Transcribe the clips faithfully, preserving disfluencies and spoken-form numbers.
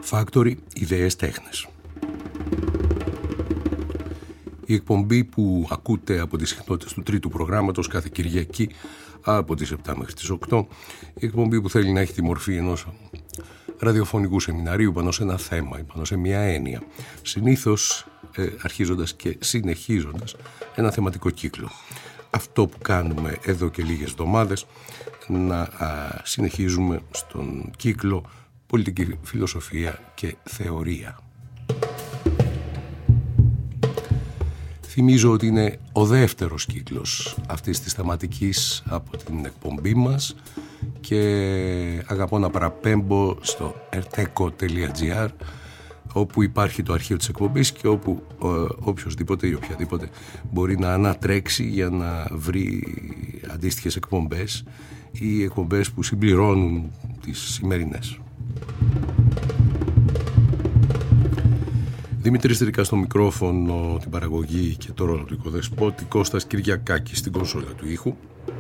Factory, ιδέες τέχνες. Η εκπομπή που ακούτε από τις συχνότητες του τρίτου προγράμματος κάθε Κυριακή από τις επτά μέχρι τις οκτώ, η εκπομπή που θέλει να έχει τη μορφή ενός ραδιοφωνικού σεμιναρίου πάνω σε ένα θέμα ή πάνω σε μια έννοια, συνήθως ε, αρχίζοντας και συνεχίζοντας ένα θεματικό κύκλο. Αυτό που κάνουμε εδώ και λίγες εβδομάδες, να α, συνεχίζουμε στον κύκλο πολιτική φιλοσοφία και θεωρία. Θυμίζω ότι είναι ο δεύτερος κύκλος αυτής της θεματικής από την εκπομπή μας και αγαπώ να παραπέμπω στο ερτέκο τελεία τζι άρ, όπου υπάρχει το αρχείο της εκπομπής και όπου ε, οποιοσδήποτε ή οποιαδήποτε μπορεί να ανατρέξει για να βρει αντίστοιχες εκπομπές ή εκπομπές που συμπληρώνουν τις σημερινές. Δημήτρης Τρίκας στο μικρόφωνο, την παραγωγή και το ρόλο του οικοδεσπότη, Κώστας Κυριακάκης στην κονσόλα του ήχου.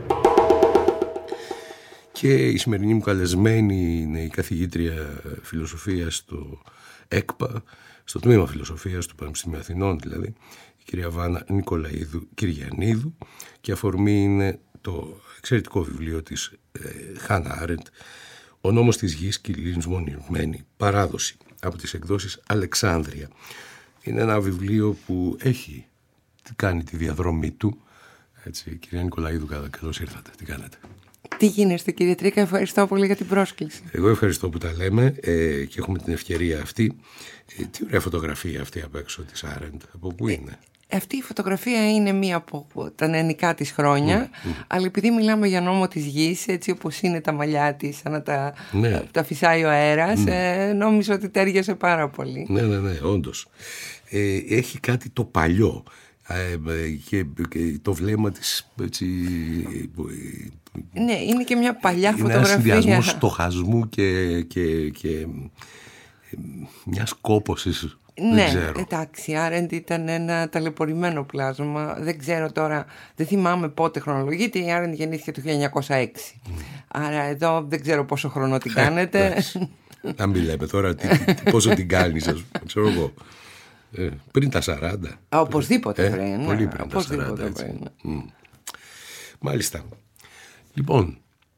Και η σημερινή μου καλεσμένη είναι η καθηγήτρια φιλοσοφίας στο ΕΚΠΑ, στο τμήμα φιλοσοφίας του Πανεπιστημίου Αθηνών δηλαδή, η κυρία Βάνα Νικολαίδου Κυριανίδου, και αφορμή είναι το εξαιρετικό βιβλίο της Χάνα Άρεντ, «Ο νόμος της γης και η λησμονημένη παράδοση», από τις εκδόσεις Αλεξάνδρεια. Είναι ένα βιβλίο που έχει κάνει τη διαδρομή του. Έτσι, κυρία Νικολαίδου, καλώς ήρθατε. Τι κάνετε? Τι γίνεστε, κύριε Τρίκα, ευχαριστώ πολύ για την πρόσκληση. Εγώ ευχαριστώ που τα λέμε ε, και έχουμε την ευκαιρία αυτή. Ε, τι ωραία φωτογραφία αυτή απ' έξω της Άρεντ. Από πού είναι? Ε, αυτή η φωτογραφία είναι μία από τα νεανικά της χρόνια, mm, mm. αλλά επειδή μιλάμε για νόμο της γης, έτσι όπως είναι τα μαλλιά της, σαν να τα, ναι. τα, τα φυσάει ο αέρας, mm. ε, νόμιζα ότι τέριασε πάρα πολύ. Ναι, ναι, ναι, όντως. Ε, έχει κάτι το παλιό ε, και, και το βλέμμα της, έτσι... Ναι, είναι και μια παλιά είναι φωτογραφία. Είναι ένα συνδυασμός στοχασμού και, και, και μιας κόπωσης. Ναι, εντάξει, Άρεντ ήταν ένα ταλαιπωρημένο πλάσμα. Δεν ξέρω τώρα, δεν θυμάμαι πότε χρονολογείται. Η Άρεντ γεννήθηκε το χίλια εννιακόσια έξι. Mm. Άρα εδώ δεν ξέρω πόσο χρόνο την κάνετε. Να μην λέμε τώρα τι, τι, πόσο την κάνεις, ας πούμε, ξέρω εγώ. Ε, πριν τα σαράντα. Α, οπωσδήποτε ε, πριν. Πολύ πριν τα σαράντα. Έτσι. Mm. Μάλιστα. Λοιπόν,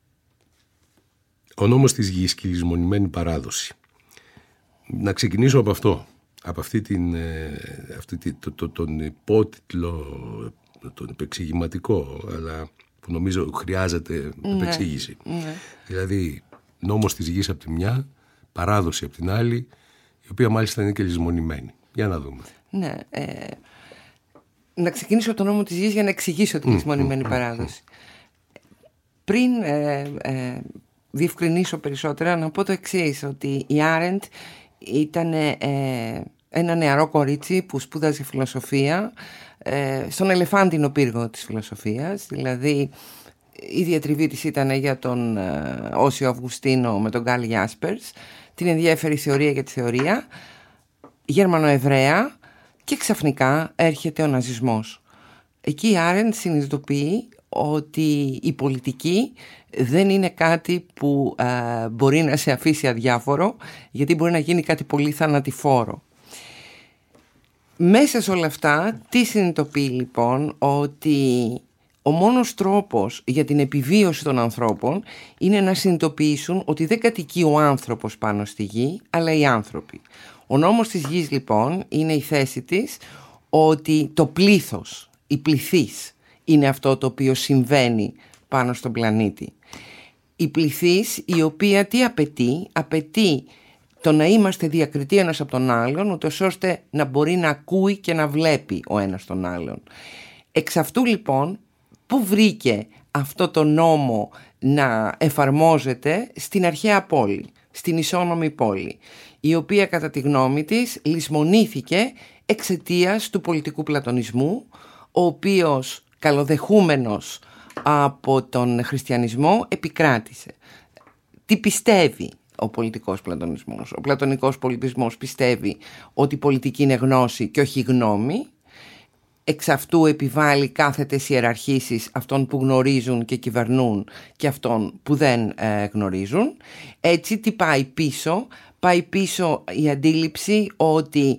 ο νόμος της γης και η λησμονημένη παράδοση. Να ξεκινήσω από αυτό. Από αυτή την, αυτή το, το, τον υπότιτλο, τον επεξηγηματικό, αλλά που νομίζω χρειάζεται ναι, επεξήγηση. Ναι. Δηλαδή, νόμος της γης από τη μια, παράδοση από την άλλη, η οποία μάλιστα είναι και λησμονημένη. Για να δούμε. Ναι. Ε, να ξεκινήσω από τον νόμο της γης για να εξηγήσω τη λησμονημένη mm, παράδοση. Mm, mm. Πριν ε, ε, διευκρινίσω περισσότερα, να πω το εξής, ότι η Άρεντ ήταν ε, ένα νεαρό κορίτσι που σπούδαζε φιλοσοφία ε, στον ελεφάντινο πύργο της φιλοσοφίας. Δηλαδή η διατριβή της ήταν για τον ε, Όσιο Αυγουστίνο με τον Γκάλ Γιάσπερς, την ενδιαφέρει θεωρία για τη θεωρία, Γερμανοεβραία, και ξαφνικά έρχεται ο ναζισμός. Εκεί η Άρεντ συνειδητοποιεί ότι η πολιτική δεν είναι κάτι που ε, μπορεί να σε αφήσει αδιάφορο, γιατί μπορεί να γίνει κάτι πολύ θανατηφόρο. Μέσα σε όλα αυτά, τι συνειδητοποιεί λοιπόν? Ότι ο μόνος τρόπος για την επιβίωση των ανθρώπων είναι να συνειδητοποιήσουν ότι δεν κατοικεί ο άνθρωπος πάνω στη γη, αλλά οι άνθρωποι. Ο νόμος της γης λοιπόν είναι η θέση της ότι το πλήθος, η πληθής, είναι αυτό το οποίο συμβαίνει πάνω στον πλανήτη. Η πληθής, η οποία τι απαιτεί? Απαιτεί το να είμαστε διακριτοί ένας από τον άλλον, ούτως ώστε να μπορεί να ακούει και να βλέπει ο ένας τον άλλον. Εξ αυτού λοιπόν, πού βρήκε αυτό το νόμο να εφαρμόζεται? Στην αρχαία πόλη, στην ισόνομη πόλη, η οποία κατά τη γνώμη της λησμονήθηκε εξαιτίας του πολιτικού πλατωνισμού, ο οποίος καλοδεχούμενος από τον χριστιανισμό επικράτησε. Τι πιστεύει ο πολιτικός πλατωνισμός? Ο πλατωνικός πολιτισμός πιστεύει ότι η πολιτική είναι γνώση και όχι γνώμη. Εξ αυτού επιβάλλει κάθετες ιεραρχήσεις αυτών που γνωρίζουν και κυβερνούν και αυτών που δεν ε, γνωρίζουν. Έτσι τι πάει πίσω? πάει πίσω η αντίληψη ότι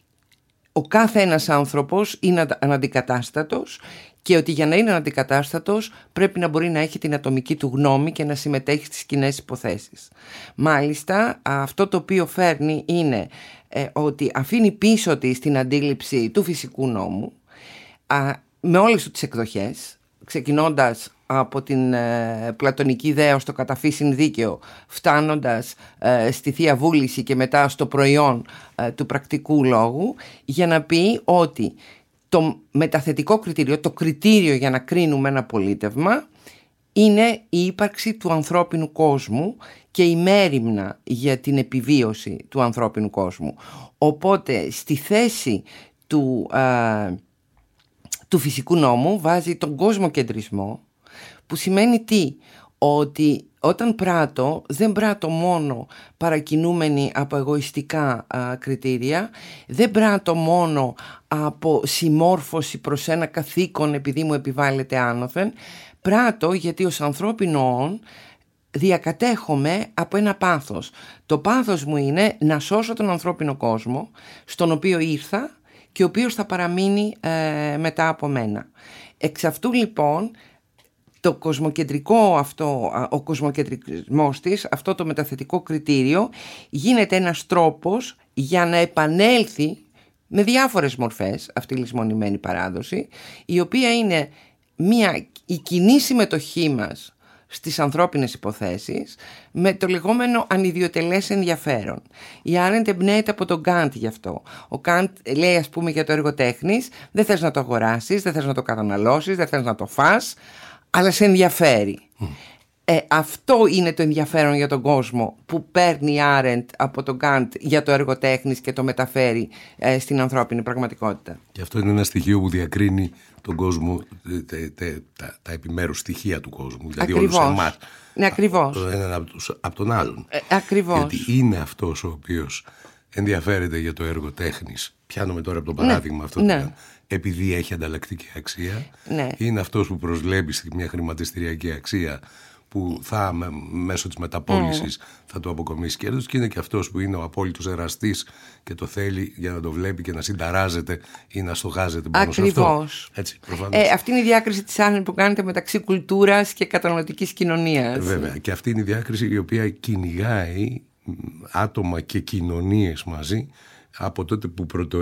ο κάθε ένας άνθρωπος είναι αναντικατάστατος και ότι για να είναι αναντικατάστατος πρέπει να μπορεί να έχει την ατομική του γνώμη και να συμμετέχει στις κοινές υποθέσεις. Μάλιστα, αυτό το οποίο φέρνει είναι ε, ότι αφήνει πίσω της την αντίληψη του φυσικού νόμου α, με όλες του τις εκδοχές, ξεκινώντας από την ε, πλατωνική ιδέα στο καταφύσιν δίκαιο, φτάνοντας ε, στη Θεία Βούληση και μετά στο προϊόν ε, του πρακτικού λόγου, για να πει ότι το μεταθετικό κριτήριο, το κριτήριο για να κρίνουμε ένα πολίτευμα, είναι η ύπαρξη του ανθρώπινου κόσμου και η μέριμνα για την επιβίωση του ανθρώπινου κόσμου. Οπότε στη θέση του, ε, του φυσικού νόμου βάζει τον κοσμοκεντρισμό, που σημαίνει τι? Ότι όταν πράττω, δεν πράττω μόνο παρακινούμενοι από εγωιστικά α, κριτήρια, δεν πράττω μόνο από συμμόρφωση προς ένα καθήκον επειδή μου επιβάλλεται άνωθεν, πράττω γιατί ως ανθρώπινο διακατέχομαι από ένα πάθος. Το πάθος μου είναι να σώσω τον ανθρώπινο κόσμο, στον οποίο ήρθα και ο οποίος θα παραμείνει ε, μετά από μένα. Εξ αυτού λοιπόν το κοσμοκεντρικό αυτό, ο κοσμοκεντρισμός της, αυτό το μεταθετικό κριτήριο, γίνεται ένας τρόπος για να επανέλθει με διάφορες μορφές αυτή η λησμονημένη παράδοση, η οποία είναι μια, η κοινή συμμετοχή μας στις ανθρώπινες υποθέσεις με το λεγόμενο ανιδιοτελές ενδιαφέρον. Η Άρεντ εμπνέεται από τον Καντ γι' αυτό. Ο Καντ λέει, ας πούμε, για το έργο τέχνης, δεν θες να το αγοράσεις, δεν θες να το καταναλώσεις, δεν θες να το φας, αλλά σε ενδιαφέρει. Mm. Ε, αυτό είναι το ενδιαφέρον για τον κόσμο που παίρνει η Άρεντ από τον Καντ για το έργο τέχνης και το μεταφέρει ε, στην ανθρώπινη πραγματικότητα. Και αυτό είναι ένα στοιχείο που διακρίνει τον κόσμο, τε, τε, τα, τα επιμέρους στοιχεία του κόσμου. Δηλαδή ακριβώς. Όλους εμάς. Ναι, ακριβώς. Το έναν από, από τον άλλον. Ε, ακριβώς. Γιατί είναι αυτός ο οποίος ενδιαφέρεται για το έργο τέχνης. Πιάνομαι τώρα από το παράδειγμα ναι, αυτό. Ναι. Επειδή έχει ανταλλακτική αξία. Ναι. Είναι αυτός που προσβλέπει σε μια χρηματιστηριακή αξία που θα μέσω της μεταπώλησης mm. θα του αποκομίσει κέρδος, και είναι και αυτός που είναι ο απόλυτος εραστής και το θέλει για να το βλέπει και να συνταράζεται ή να στοχάζεται πάνω σε αυτό. Έτσι, ε, αυτή είναι η διάκριση της Άρεντ που κάνετε μεταξύ κουλτούρας και καταναλωτικής κοινωνίας. Ε, βέβαια, και αυτή είναι η διάκριση η οποία κυνηγάει άτομα και κοινωνίες μαζί από τότε που πρωτο...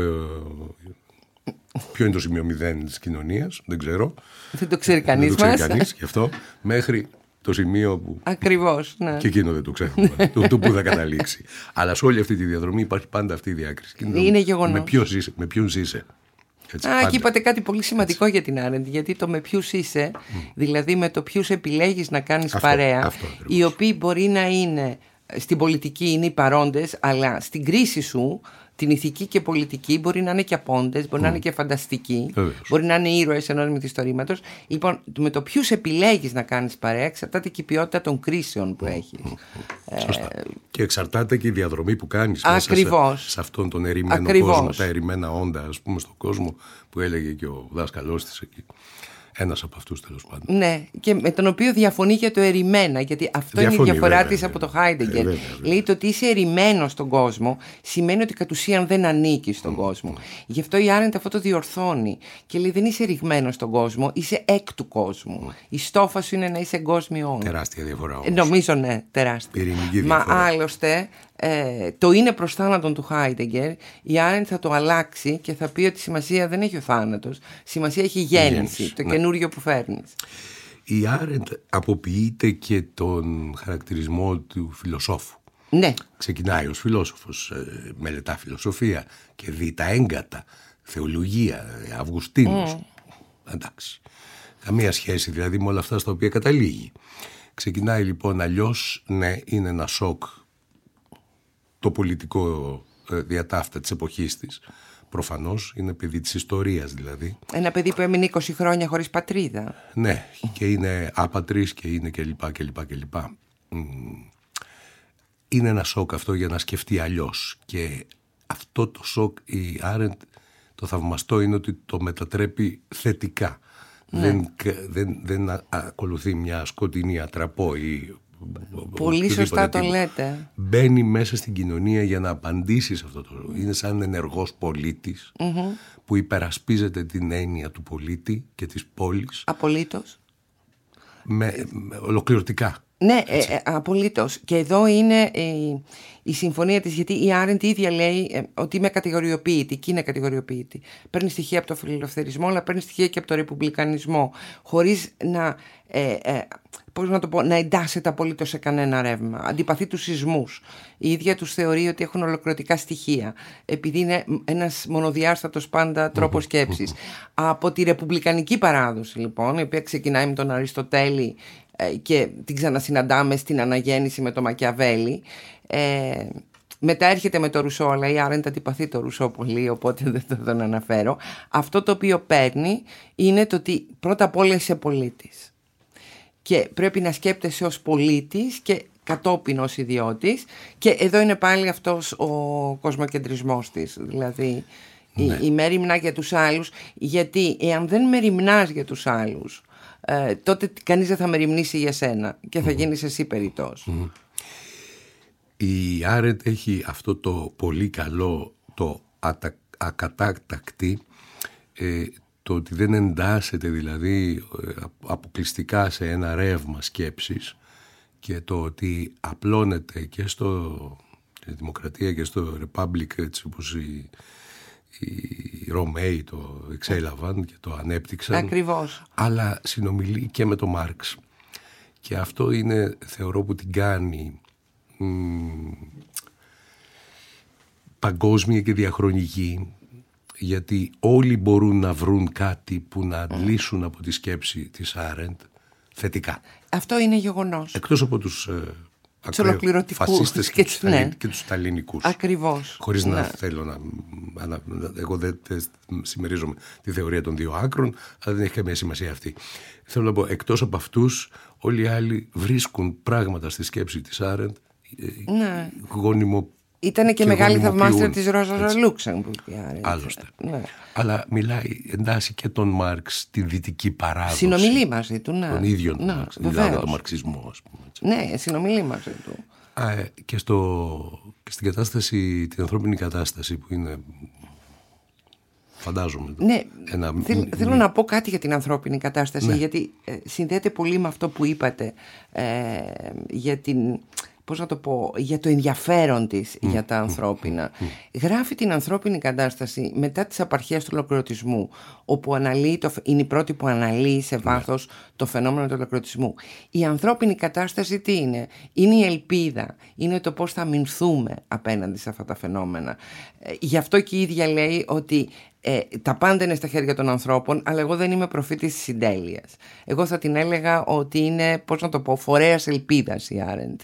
Ποιο είναι το σημείο μηδέν της κοινωνίας, δεν ξέρω. Δεν το ξέρει κανείς δεν το ξέρει μας. κανείς, γι' αυτό, μέχρι το σημείο που. Ακριβώς, ναι. Και εκείνο δεν το ξέρουμε. το, το που θα καταλήξει. Αλλά σε όλη αυτή τη διαδρομή υπάρχει πάντα αυτή η διάκριση. Είναι γεγονός. Με ποιον ζήσε. Με ποιον ζήσε. Έτσι, Α, και είπατε κάτι πολύ σημαντικό έτσι. Για την Άρεντ. Γιατί το με ποιους είσαι, mm. δηλαδή με το ποιους επιλέγεις να κάνεις αυτό, παρέα, αυτό, οι οποίοι μπορεί να είναι στην πολιτική, είναι οι παρόντες, αλλά στην κρίση σου. Την ηθική και πολιτική μπορεί να είναι και απόντες, μπορεί mm. να είναι και φανταστικοί, Βεβαίως. Μπορεί να είναι ήρωες ενός μυθιστορήματος. Λοιπόν, με το ποιους επιλέγεις να κάνεις παρέα εξαρτάται και η ποιότητα των κρίσεων που έχεις. Mm. Σωστά. Ε... Και εξαρτάται και η διαδρομή που κάνεις Ακριβώς. μέσα σε, σε αυτόν τον ερημένο Ακριβώς. κόσμο, τα ερημένα όντα, ας πούμε, στον κόσμο που έλεγε και ο δάσκαλός της εκεί. Ένας από αυτούς, τέλος πάντων. Ναι, και με τον οποίο διαφωνεί για το ερημένα, γιατί αυτό διαφωνεί, είναι η διαφορά της από το Χάιντεγκερ. Ε, Λέει το ότι είσαι ερημένος στον κόσμο σημαίνει ότι κατ' ουσίαν δεν ανήκεις στον mm. κόσμο. Mm. Γι' αυτό η Άρεντ αυτό το διορθώνει και λέει δεν είσαι ερημμένος στον κόσμο, είσαι εκ του κόσμου. Mm. Η στόφα σου είναι να είσαι εγκόσμιο. Τεράστια διαφορά όμως. Ε, νομίζω ναι, τεράστια. Πυρηνική διαφορά. Μα άλλωστε ε, το είναι προς θάνατον του Χάιντεγκερ, η Άρεντ θα το αλλάξει και θα πει ότι σημασία δεν έχει ο θάνατος, σημασία έχει η γέννηση, γέννηση το ναι. καινούριο που φέρνεις. Η Άρεντ αποποιείται και τον χαρακτηρισμό του φιλοσόφου. Ναι. Ξεκινάει ως φιλόσοφος, ε, μελετά φιλοσοφία και δει τα έγκατα, θεολογία, Αυγουστίνος. Mm. Εντάξει. Καμία σχέση δηλαδή με όλα αυτά στα οποία καταλήγει. Ξεκινάει λοιπόν αλλιώς, ναι, είναι ένα σοκ το πολιτικό ε, διατάφτα της εποχής της. Προφανώς είναι παιδί της ιστορίας δηλαδή. Ένα παιδί που έμεινε είκοσι χρόνια χωρίς πατρίδα. Ναι, και είναι άπατρης και είναι κλπ. κλπ, κλπ. Είναι ένα σοκ αυτό για να σκεφτεί αλλιώς. Και αυτό το σοκ η Άρεντ, το θαυμαστό είναι ότι το μετατρέπει θετικά. Ναι. Δεν, δεν, δεν ακολουθεί μια σκοτεινή ατραπό ή Πολύ σωστά το λέτε. Μπαίνει μέσα στην κοινωνία για να απαντήσει σε αυτό το. Είναι σαν ενεργός πολίτης mm-hmm. που υπερασπίζεται την έννοια του πολίτη και της πόλης. Απολύτως. Με, με, ολοκληρωτικά. Ναι, ε, ε, απολύτως. Και εδώ είναι η, η συμφωνία της, γιατί η Άρεντ ίδια λέει ε, ότι είμαι κατηγοριοποιητή και είναι κατηγοριοποιητή. Παίρνει στοιχεία από το φιλελευθερισμό, αλλά παίρνει στοιχεία και από το ρεπουμπλικανισμό, χωρίς να, ε, ε, πώς να το πω, να εντάσσεται απολύτως σε κανένα ρεύμα. Αντιπαθεί τους σεισμούς. Η ίδια τους θεωρεί ότι έχουν ολοκληρωτικά στοιχεία, επειδή είναι ένας μονοδιάστατος πάντα τρόπος σκέψης. Από τη ρεπουμπλικανική παράδοση, λοιπόν, η οποία ξεκινάει με τον Αριστοτέλη και την ξανασυναντάμε στην Αναγέννηση με το Μακιαβέλη. Ε, μετά έρχεται με το Ρουσό, αλλά η Άρεντ αντιπαθεί το Ρουσό πολύ, οπότε δεν θα τον αναφέρω. Αυτό το οποίο παίρνει είναι το ότι πρώτα απ' όλα είσαι πολίτης και πρέπει να σκέπτεσαι ως πολίτης και κατόπιν ως ιδιώτης, και εδώ είναι πάλι αυτός ο κοσμοκεντρισμός της, δηλαδή ναι. η, η μέριμνα για τους άλλους, γιατί εάν δεν μεριμνάς για τους άλλους, Ε, τότε κανείς δεν θα μεριμνήσει για σένα και θα mm. γίνεις εσύ περιττός. Mm. Η Άρεντ έχει αυτό το πολύ καλό, το ατα, ακατάτακτη, ε, το ότι δεν εντάσσεται δηλαδή ε, αποκλειστικά σε ένα ρεύμα σκέψης, και το ότι απλώνεται και στο στη Δημοκρατία και στο Republic, έτσι όπως η οι Ρωμαίοι το εξέλαβαν και το ανέπτυξαν. Ακριβώς. Αλλά συνομιλεί και με τον Μάρξ. Και αυτό είναι, θεωρώ, που την κάνει μ, παγκόσμια και διαχρονική, γιατί όλοι μπορούν να βρουν κάτι που να αντλήσουν από τη σκέψη της Άρεντ θετικά. Αυτό είναι γεγονός. Εκτός από τους τους ολοκληρωτικούς φασίστες και, και, ναι. και τους σταλινικούς. Ακριβώς. Χωρίς ναι. να θέλω να, να, να... Εγώ δεν συμμερίζομαι τη θεωρία των δύο άκρων, αλλά δεν έχει καμία σημασία αυτή. Θέλω να πω, εκτός από αυτούς, όλοι οι άλλοι βρίσκουν πράγματα στη σκέψη της Άρεντ, ναι. γόνιμο. Ήτανε και, και μεγάλη θαυμάστρια της Ρόζα Λούξεμβουργκ. Άλλωστε. Ναι. Αλλά μιλάει, εντάσσει και τον Μάρξ στη δυτική παράδοση. Συνομιλεί μαζί του, ναι. Τον ίδιο τον Μάρξ. Δηλαδή τον μαρξισμό, ας πούμε. Έτσι. Ναι, συνομιλεί μαζί του. Α, και, στο, και στην κατάσταση, την ανθρώπινη κατάσταση που είναι, φαντάζομαι. Ναι, ένα, θέλ, μ, θέλω μ, να πω κάτι για την ανθρώπινη κατάσταση, ναι. γιατί ε, συνδέεται πολύ με αυτό που είπατε ε, για την... πώς να το πω, για το ενδιαφέρον της mm. για τα ανθρώπινα. Mm. Γράφει την ανθρώπινη κατάσταση μετά τις απαρχές του ολοκληρωτισμού, όπου αναλύει το, είναι η πρώτη που αναλύει σε βάθος mm. το φαινόμενο του ολοκληρωτισμού. Η ανθρώπινη κατάσταση τι είναι? Είναι η ελπίδα, είναι το πώς θα αμυνθούμε απέναντι σε αυτά τα φαινόμενα. Ε, γι' αυτό και η ίδια λέει ότι Ε, τα πάντα είναι στα χέρια των ανθρώπων, αλλά εγώ δεν είμαι προφήτης της συντέλειας. Εγώ θα την έλεγα ότι είναι, πώς να το πω, φορέας ελπίδας η Άρεντ,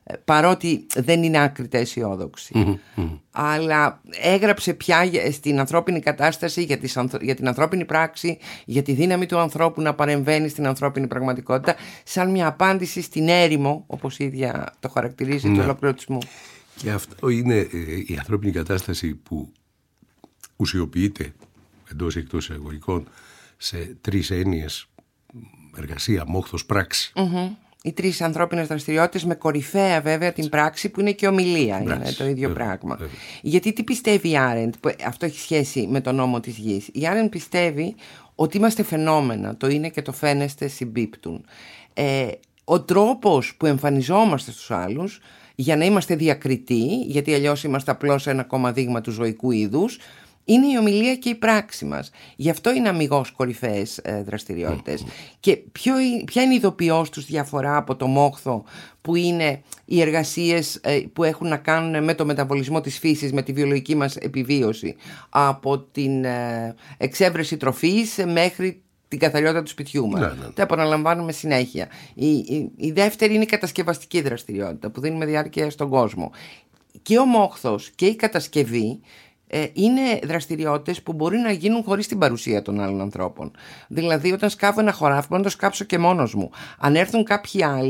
παρότι δεν είναι άκρητα αισιόδοξη. Mm-hmm. Αλλά έγραψε πια στην ανθρώπινη κατάσταση, για, τις, για την ανθρώπινη πράξη, για τη δύναμη του ανθρώπου να παρεμβαίνει στην ανθρώπινη πραγματικότητα, σαν μια απάντηση στην έρημο, όπως η ίδια το χαρακτηρίζει, ναι. του ολοκληρωτισμού. Και αυτό είναι ε, η ανθρώπινη κατάσταση που ουσιοποιείται εντός ή εκτός εισαγωγικών σε τρεις έννοιες: εργασία, μόχθος, πράξη. Mm-hmm. Οι τρεις ανθρώπινες δραστηριότητες, με κορυφαία βέβαια την πράξη, που είναι και ομιλία. Πράξη. Είναι το ίδιο βέβαια, πράγμα. Βέβαια. Γιατί τι πιστεύει η Άρεντ, που αυτό έχει σχέση με τον νόμο της γης? Η Άρεντ πιστεύει ότι είμαστε φαινόμενα, το είναι και το φαίνεστε συμπίπτουν. Ε, ο τρόπος που εμφανιζόμαστε στους άλλους, για να είμαστε διακριτοί, γιατί αλλιώς είμαστε απλώς ένα ακόμα δείγμα του ζωικού είδους, είναι η ομιλία και η πράξη μας. Γι' αυτό είναι αμιγώς κορυφαίες ε, δραστηριότητες. Mm-hmm. Και ποιο, ποια είναι η ειδοποιώς τους διαφορά από το μόχθο, που είναι οι εργασίες ε, που έχουν να κάνουν με το μεταβολισμό της φύσης, με τη βιολογική μας επιβίωση, από την ε, εξέβρεση τροφής μέχρι την καθαριότητα του σπιτιού μας. Ναι, ναι. Το επαναλαμβάνουμε συνέχεια. Η, η, η δεύτερη είναι η κατασκευαστική δραστηριότητα, που δίνουμε διάρκεια στον κόσμο. Και ο μόχθος και η κατασκευή είναι δραστηριότητες που μπορεί να γίνουν χωρίς την παρουσία των άλλων ανθρώπων. Δηλαδή, όταν σκάβω ένα χωράφι, μπορώ να το σκάψω και μόνος μου. Αν έρθουν κάποιοι άλλοι,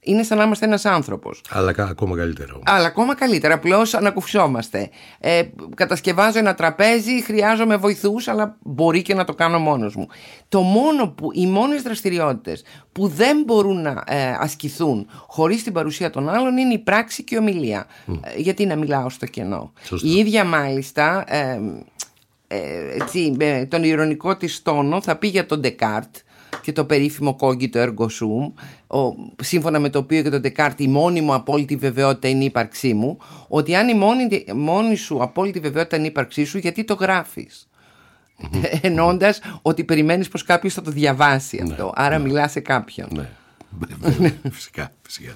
Είναι σαν να είμαστε ένας άνθρωπος. Αλλά ακόμα καλύτερα όμως. Αλλά ακόμα καλύτερα, απλώς ανακουφιόμαστε. Ε, κατασκευάζω ένα τραπέζι, χρειάζομαι βοηθούς, αλλά μπορεί και να το κάνω μόνος μου. Το μόνο που, οι μόνες δραστηριότητες που δεν μπορούν να ε, ασκηθούν χωρίς την παρουσία των άλλων είναι η πράξη και η ομιλία. Mm. Ε, γιατί να μιλάω στο κενό. Σωστό. Η ίδια μάλιστα, ε, ε, έτσι, με τον ηρωνικό της τόνο θα πει για τον Ντεκάρτ και το περίφημο cogito ergo sum, ο, σύμφωνα με το οποίο και τον Ντεκάρτ η μόνη μου απόλυτη βεβαιότητα είναι η ύπαρξή μου, ότι αν η μόνη, μόνη σου απόλυτη βεβαιότητα είναι η ύπαρξή σου, γιατί το γράφεις? Mm-hmm. Εννοώντας ότι περιμένεις πως κάποιος θα το διαβάσει αυτό, ναι, άρα ναι. μιλά σε κάποιον. Ναι, φυσικά, φυσικά.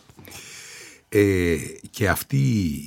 Ε, και αυτή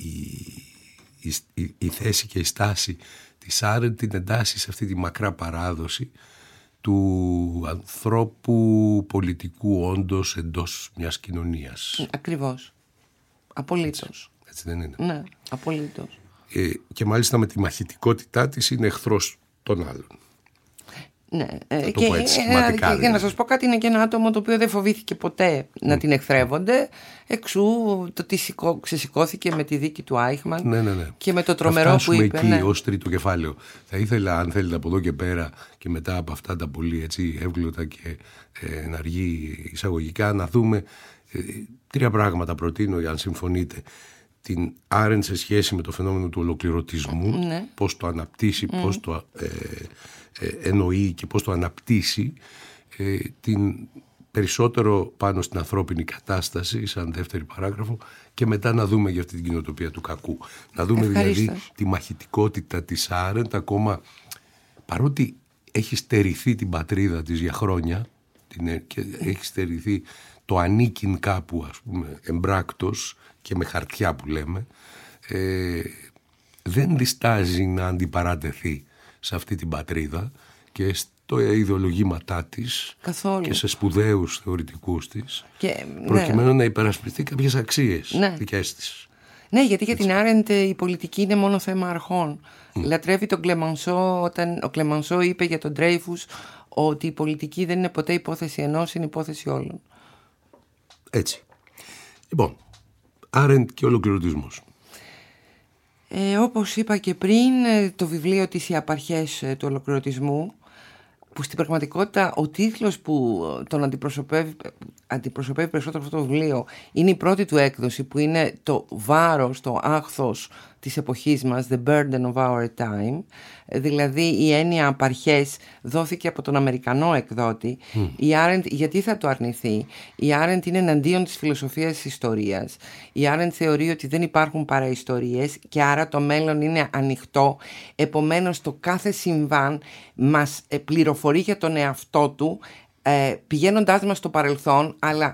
η, η, η θέση και η στάση της Άρεντ την εντάσσει σε αυτή τη μακρά παράδοση του ανθρώπου πολιτικού όντως εντός μιας κοινωνίας. Ακριβώς. Απολύτως. Έτσι, έτσι δεν είναι? Ναι, απολύτως. Ε, και μάλιστα με τη μαχητικότητά της είναι εχθρός των άλλων. Ναι, και, και, έτσι, και, και, και να σας πω κάτι, είναι και ένα άτομο το οποίο δεν φοβήθηκε ποτέ mm. να την εχθρεύονται, εξού το ότι σηκώ, ξεσηκώθηκε με τη δίκη του Άιχμαν, ναι, ναι, ναι. και με το τρομερό που είπε. εκεί ναι. ως τρίτο κεφάλαιο. Θα ήθελα, αν θέλετε, από εδώ και πέρα και μετά από αυτά τα πολύ έτσι, εύγλωτα και ε, εναργή εισαγωγικά, να δούμε ε, τρία πράγματα. Προτείνω, αν συμφωνείτε, την Άρεντ σε σχέση με το φαινόμενο του ολοκληρωτισμού, ναι. πώς το αναπτύσσει, mm. πώς το ε, ε, εννοεί και πώς το αναπτύσσει, ε, την περισσότερο πάνω στην ανθρώπινη κατάσταση σαν δεύτερη παράγραφο, και μετά να δούμε για αυτή την κοινοτοπία του κακού. Να δούμε δηλαδή τη μαχητικότητα της Άρεντ, ακόμα παρότι έχει στερηθεί την πατρίδα της για χρόνια την, και έχει στερηθεί το ανήκειν κάπου, ας πούμε, εμπράκτος και με χαρτιά που λέμε, ε, δεν διστάζει να αντιπαρατεθεί σε αυτή την πατρίδα και στο ιδεολογήματά της. Καθόλου. Και σε σπουδαίους θεωρητικούς της, και, προκειμένου ναι. να υπερασπιστεί κάποιες αξίες ναι. δικές της. Ναι, γιατί για την Άρεντ η πολιτική είναι μόνο θέμα αρχών. Mm. Λατρεύει τον Κλεμανσό όταν ο Κλεμανσό είπε για τον Ντρέιφους ότι η πολιτική δεν είναι ποτέ υπόθεση ενός, είναι υπόθεση όλων. Έτσι. Λοιπόν, Άρεντ και ολοκληρωτισμός. Ε, όπως είπα και πριν, το βιβλίο της «Οι απαρχές του ολοκληρωτισμού», που στην πραγματικότητα ο τίτλος που τον αντιπροσωπεύει, αντιπροσωπεύει περισσότερο αυτό το βιβλίο είναι η πρώτη του έκδοση, που είναι το βάρος, το άχθος της εποχής μας, The Burden of Our Time. Δηλαδή η έννοια απαρχές δόθηκε από τον Αμερικανό εκδότη. Mm. Η Άρεντ, γιατί θα το αρνηθεί? Η Άρεντ είναι εναντίον της φιλοσοφίας της ιστορίας. Η Άρεντ θεωρεί ότι δεν υπάρχουν παραιστορίες και άρα το μέλλον είναι ανοιχτό. Επομένως το κάθε συμβάν μας πληροφορεί για τον εαυτό του, ε, πηγαίνοντάς μας στο παρελθόν, αλλά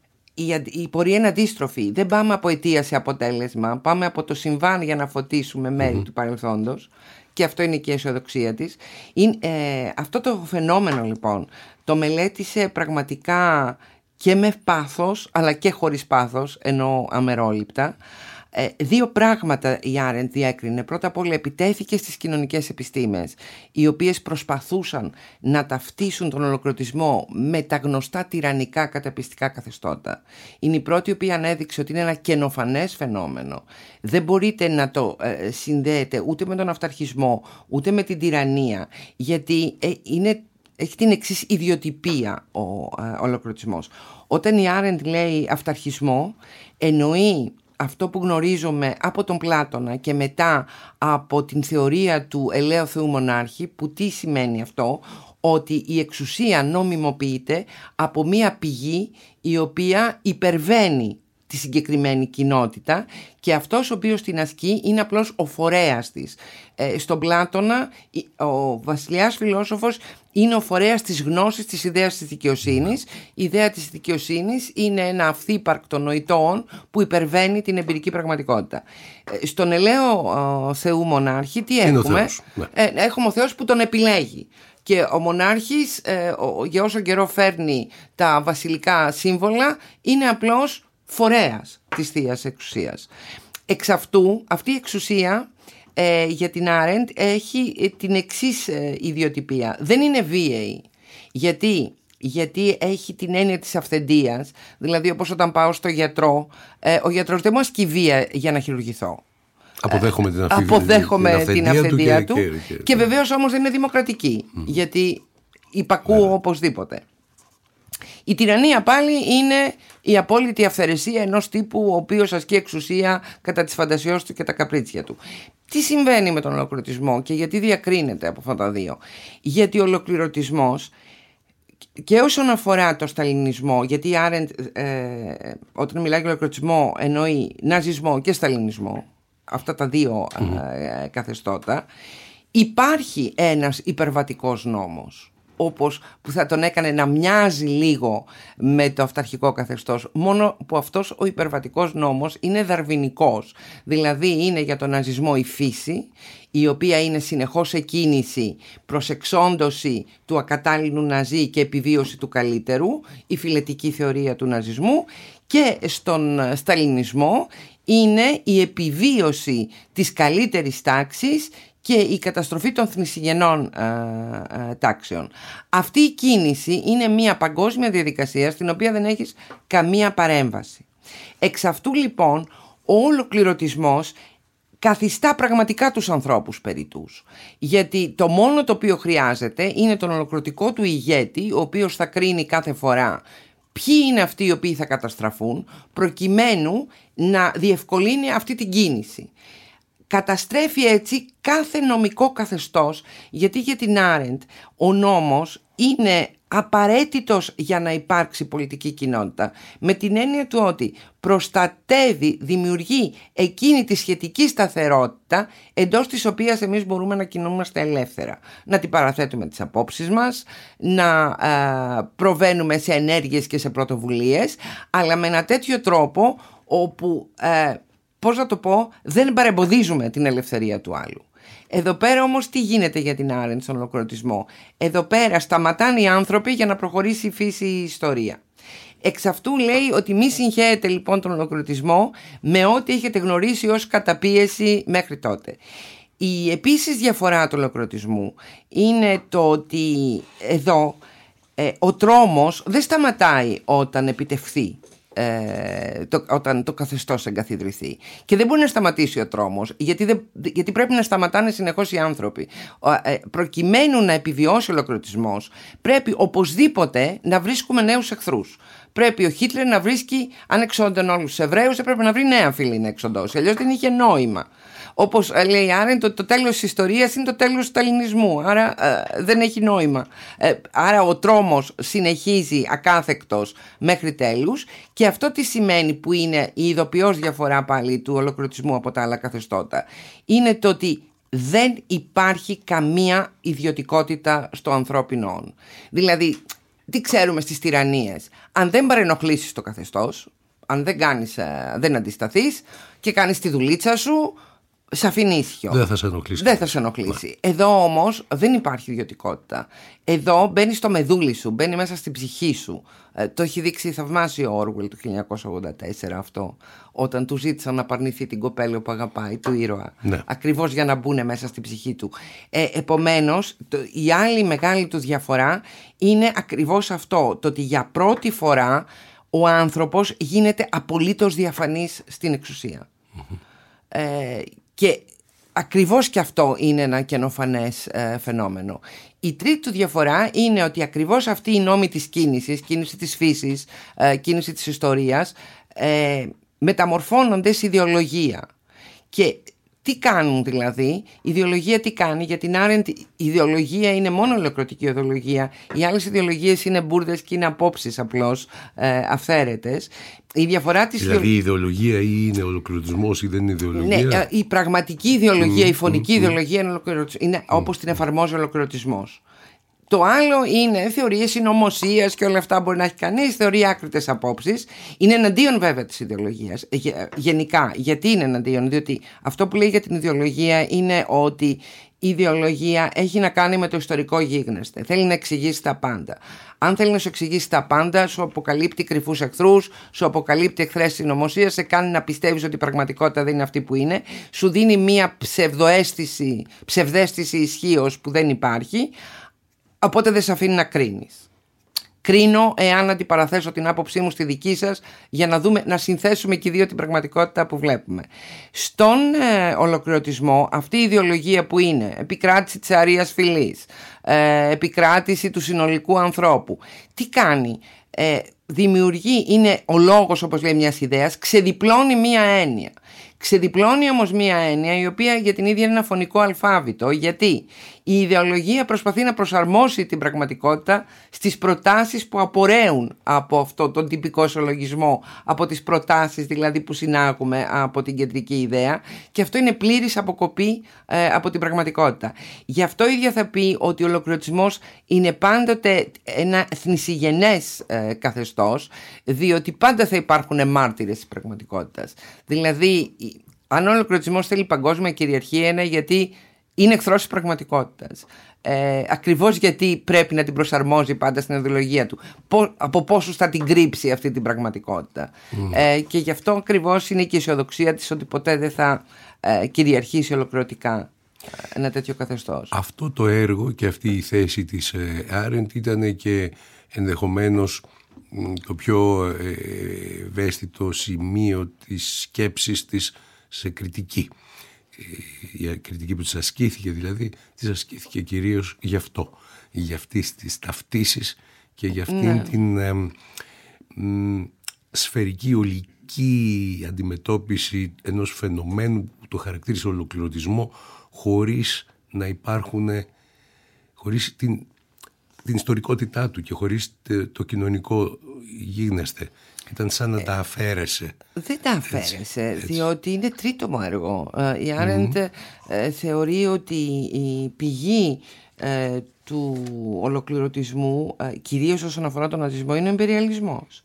η, η πορεία είναι αντίστροφη. Δεν πάμε από αιτία σε αποτέλεσμα, πάμε από το συμβάν για να φωτίσουμε μέρη mm-hmm. του παρελθόντος, και αυτό είναι και η αισιοδοξία της. Είναι, ε, αυτό το φαινόμενο λοιπόν το μελέτησε πραγματικά και με πάθος, αλλά και χωρίς πάθος, ενώ αμερόληπτα. Ε, δύο πράγματα η Άρεντ διέκρινε. Πρώτα απ' όλα επιτέθηκε στις κοινωνικές επιστήμες, οι οποίες προσπαθούσαν να ταυτίσουν τον ολοκληρωτισμό με τα γνωστά τυραννικά καταπιστικά καθεστώτα. Είναι η πρώτη η οποία ανέδειξε ότι είναι ένα καινοφανές φαινόμενο. Δεν μπορείτε να το ε, συνδέετε ούτε με τον αυταρχισμό ούτε με την τυραννία, γιατί ε, είναι, έχει την εξής ιδιοτυπία ο ε, ολοκληρωτισμός. Όταν η Άρεντ λέει αυταρχισμό, εννοεί αυτό που γνωρίζουμε από τον Πλάτωνα και μετά από την θεωρία του ελαίου θεού μονάρχη, που τι σημαίνει αυτό? Ότι η εξουσία νομιμοποιείται από μία πηγή η οποία υπερβαίνει τη συγκεκριμένη κοινότητα, και αυτός ο οποίος την ασκεί είναι απλώς ο φορέας της. Ε, στον Πλάτωνα ο βασιλιάς φιλόσοφος είναι ο φορέας της γνώσης, της ιδέας της δικαιοσύνης. Η ιδέα της δικαιοσύνης είναι ένα αυθύπαρκτο νοητόν που υπερβαίνει την εμπειρική πραγματικότητα. Ε, στον ελαίο ε, θεού μονάρχη τι είναι έχουμε? Ο Θεός, ναι. ε, έχουμε ο Θεός που τον επιλέγει. Και ο μονάρχης ε, ο, για όσο καιρό φέρνει τα βασιλικά σύμβολα είναι απλώς φορέας της θείας εξουσίας. Εξ αυτού, αυτή η εξουσία ε, για την Άρεντ έχει ε, την εξής ε, ιδιοτυπία. Δεν είναι βίαιη, γιατί γιατί έχει την έννοια της αυθεντίας. Δηλαδή, όπως όταν πάω στο γιατρό, ε, ο γιατρός δεν μου ασκεί βία για να χειρουργηθώ. Αποδέχομαι την, αφι... Αποδέχομαι την αυθεντία, την αυθεντία του, του, και, και, και, και, και βεβαίως όμως δεν είναι δημοκρατική, mm. γιατί υπακούω yeah. οπωσδήποτε. Η τυραννία πάλι είναι η απόλυτη αυθαιρεσία ενός τύπου ο οποίος ασκεί εξουσία κατά της φαντασιός του και τα καπρίτσια του. Τι συμβαίνει με τον ολοκληρωτισμό και γιατί διακρίνεται από αυτά τα δύο? Γιατί ο ολοκληρωτισμός, και όσον αφορά το σταλινισμό, γιατί η Άρεντ ε, όταν μιλάει για ολοκληρωτισμό εννοεί ναζισμό και σταλινισμό, αυτά τα δύο mm-hmm. ε, καθεστώτα, υπάρχει ένας υπερβατικός νόμος, όπως που θα τον έκανε να μοιάζει λίγο με το αυταρχικό καθεστώς, μόνο που αυτός ο υπερβατικός νόμος είναι δαρβινικός. Δηλαδή είναι για τον ναζισμό η φύση, η οποία είναι συνεχώς σε κίνηση προς εξόντωση του ακατάλληλου ναζί και επιβίωση του καλύτερου, η φιλετική θεωρία του ναζισμού, και στον σταλινισμό είναι η επιβίωση της καλύτερης τάξης και η καταστροφή των θνησιγενών ε, ε, τάξεων. Αυτή η κίνηση είναι μια παγκόσμια διαδικασία στην οποία δεν έχεις καμία παρέμβαση. Εξ αυτού λοιπόν ο ολοκληρωτισμός καθιστά πραγματικά τους ανθρώπους περιττούς, γιατί το μόνο το οποίο χρειάζεται είναι τον ολοκληρωτικό του ηγέτη, ο οποίος θα κρίνει κάθε φορά ποιοι είναι αυτοί οι οποίοι θα καταστραφούν, προκειμένου να διευκολύνει αυτή την κίνηση. Καταστρέφει έτσι κάθε νομικό καθεστώς, γιατί για την Άρεντ ο νόμος είναι απαραίτητος για να υπάρξει πολιτική κοινότητα, με την έννοια του ότι προστατεύει, δημιουργεί εκείνη τη σχετική σταθερότητα εντός της οποίας εμείς μπορούμε να κινούμαστε ελεύθερα, να την παραθέτουμε τις απόψεις μας, να ε, προβαίνουμε σε ενέργειες και σε πρωτοβουλίες, αλλά με ένα τέτοιο τρόπο όπου ε, πώς να το πω, δεν παρεμποδίζουμε την ελευθερία του άλλου. Εδώ πέρα όμως τι γίνεται για την Άρεντ στον ολοκληρωτισμό? Εδώ πέρα σταματάνε οι άνθρωποι για να προχωρήσει η φύση η ιστορία. Εξ αυτού λέει ότι μη συγχαίρετε λοιπόν τον ολοκληρωτισμό με ό,τι έχετε γνωρίσει ως καταπίεση μέχρι τότε. Η επίσης διαφορά του ολοκληρωτισμού είναι το ότι εδώ ε, ο τρόμος δεν σταματάει όταν επιτευχθεί. Ε, το, όταν το καθεστώς εγκαθιδρυθεί, και δεν μπορεί να σταματήσει ο τρόμος, γιατί, δεν, γιατί πρέπει να σταματάνε συνεχώς οι άνθρωποι. ε, προκειμένου να επιβιώσει ο ολοκληρωτισμός πρέπει οπωσδήποτε να βρίσκουμε νέους εχθρούς. Πρέπει ο Χίτλερ να βρίσκει, αν εξόντων όλους τους Εβραίους, έπρεπε να βρει νέα φίλη να εξοντώσει, αλλιώς δεν είχε νόημα. Όπως λέει Άρεντ, το, το τέλος της ιστορίας είναι το τέλος του σταλινισμού, άρα ε, δεν έχει νόημα. Ε, άρα ο τρόμος συνεχίζει ακάθεκτος μέχρι τέλους, και αυτό τι σημαίνει, που είναι η ειδοποιώς διαφορά πάλι του ολοκληρωτισμού από τα άλλα καθεστώτα? Είναι το ότι δεν υπάρχει καμία ιδιωτικότητα στο ανθρώπινο όν. Δηλαδή, τι ξέρουμε στις τυραννίες? Αν δεν παρενοχλήσεις το καθεστώς, αν δεν, κάνεις, δεν αντισταθείς και κάνεις τη δουλίτσα σου, σ' αφήνει ήσυχο. Δεν θα σε ενοχλήσει. Δεν θα σε ενοχλήσει. Ναι. Εδώ όμως δεν υπάρχει ιδιωτικότητα. Εδώ μπαίνει στο μεδούλι σου, μπαίνει μέσα στην ψυχή σου. Ε, το έχει δείξει θαυμάσιο ο Όργουελ του χίλια εννιακόσια ογδόντα τέσσερα αυτό, όταν του ζήτησαν να απαρνηθεί την κοπέλα που αγαπάει, του ήρωα. Ναι. Ακριβώς για να μπουν μέσα στην ψυχή του. Ε, επομένως, το, η άλλη μεγάλη του διαφορά είναι ακριβώς αυτό. Το ότι για πρώτη φορά ο άνθρωπος γίνεται απολύτως διαφανής στην εξουσία. Mm-hmm. Ε, και ακριβώς και αυτό είναι ένα καινοφανές ε, φαινόμενο. Η τρίτη του διαφορά είναι ότι ακριβώς αυτή η νόμη της κίνησης, κίνηση της φύσης, ε, κίνηση της ιστορίας, ε, μεταμορφώνονται σε ιδεολογία. Και τι κάνουν δηλαδή? Η ιδεολογία τι κάνει? Για την Άρεντ η ιδεολογία είναι μόνο ολοκληρωτική ιδεολογία. Οι άλλες ιδεολογίες είναι μπουρδες και είναι απόψεις απλώς ε, αυθαίρετες. Η διαφορά της δηλαδή η ιδεολογία ή είναι ολοκληρωτισμός ή δεν είναι ιδεολογία? Ναι, η πραγματική ιδεολογία, mm, η φωνική mm, ιδεολογία είναι, είναι mm. όπως την εφαρμόζει ο ολοκληρωτισμός. Το άλλο είναι θεωρίες συνωμοσίας και όλα αυτά μπορεί να έχει κανείς, θεωρεί άκριτες απόψεις. Είναι εναντίον βέβαια της ιδεολογίας γενικά. Γιατί είναι εναντίον? Διότι αυτό που λέει για την ιδεολογία είναι ότι η ιδεολογία έχει να κάνει με το ιστορικό γίγνεσθε. Θέλει να εξηγήσει τα πάντα. Αν θέλει να σου εξηγήσει τα πάντα, σου αποκαλύπτει κρυφούς εχθρούς, σου αποκαλύπτει εχθρές συνωμοσίας, σε κάνει να πιστεύεις ότι η πραγματικότητα δεν είναι αυτή που είναι, σου δίνει μία ψευδοαίσθηση, ψευδαίσθηση ισχύος που δεν υπάρχει. Οπότε δεν σε αφήνει να κρίνεις. κρίνω εάν αντιπαραθέσω την άποψή μου στη δική σας, για να δούμε, να συνθέσουμε και οι δύο την πραγματικότητα που βλέπουμε. Στον ε, ολοκληρωτισμό, αυτή η ιδεολογία που είναι επικράτηση της αρείας φυλής, ε, επικράτηση του συνολικού ανθρώπου, τι κάνει? Ε, δημιουργεί, είναι ο λόγος, όπως λέει, μιας ιδέας, ξεδιπλώνει μία έννοια. Ξεδιπλώνει όμως μία έννοια η οποία για την ίδια είναι ένα φωνικό αλφάβητο, γιατί η ιδεολογία προσπαθεί να προσαρμόσει την πραγματικότητα στις προτάσεις που απορρέουν από αυτό τον τυπικό συλλογισμό, από τις προτάσεις δηλαδή που συνάγουμε από την κεντρική ιδέα, και αυτό είναι πλήρης αποκοπή ε, από την πραγματικότητα. Γι' αυτό η ίδια θα πει ότι ο ολοκληρωτισμός είναι πάντοτε ένα θνησιγενές ε, καθεστώς, διότι πάντα θα υπάρχουν μάρτυρες της πραγματικότητας. Δηλαδή, αν ο ολοκληρωτισμός θέλει παγκόσμια κυριαρχία, είναι γιατί είναι εχθρός της πραγματικότητας. Ε, ακριβώς γιατί πρέπει να την προσαρμόζει πάντα στην ιδεολογία του. Πώς, από πόσους θα την κρύψει αυτή την πραγματικότητα. Mm. Ε, και γι' αυτό ακριβώς είναι και η αισιοδοξία της ότι ποτέ δεν θα ε, κυριαρχήσει ολοκληρωτικά ένα τέτοιο καθεστώς. Αυτό το έργο και αυτή η θέση της Άρεντ ήταν και ενδεχομένως το πιο ευαίσθητο σημείο της σκέψης της σε κριτική. Η κριτική που της ασκήθηκε δηλαδή, της ασκήθηκε κυρίως γι' αυτό, για αυτές τις ταυτίσεις και για αυτήν ναι. την ε, μ, σφαιρική ολική αντιμετώπιση ενός φαινομένου που το χαρακτήρισε ολοκληρωτισμό, χωρίς να υπάρχουν, χωρίς την, την ιστορικότητά του και χωρίς το κοινωνικό γίγνεσθε. Ήταν σαν να τα αφαίρεσε. Δεν τα αφαίρεσε, έτσι, έτσι. Διότι είναι τρίτομο έργο. Η Άρεντ mm-hmm. ε, θεωρεί ότι η πηγή ε, του ολοκληρωτισμού, ε, κυρίως όσον αφορά τον ναζισμό, είναι ο ιμπεριαλισμός.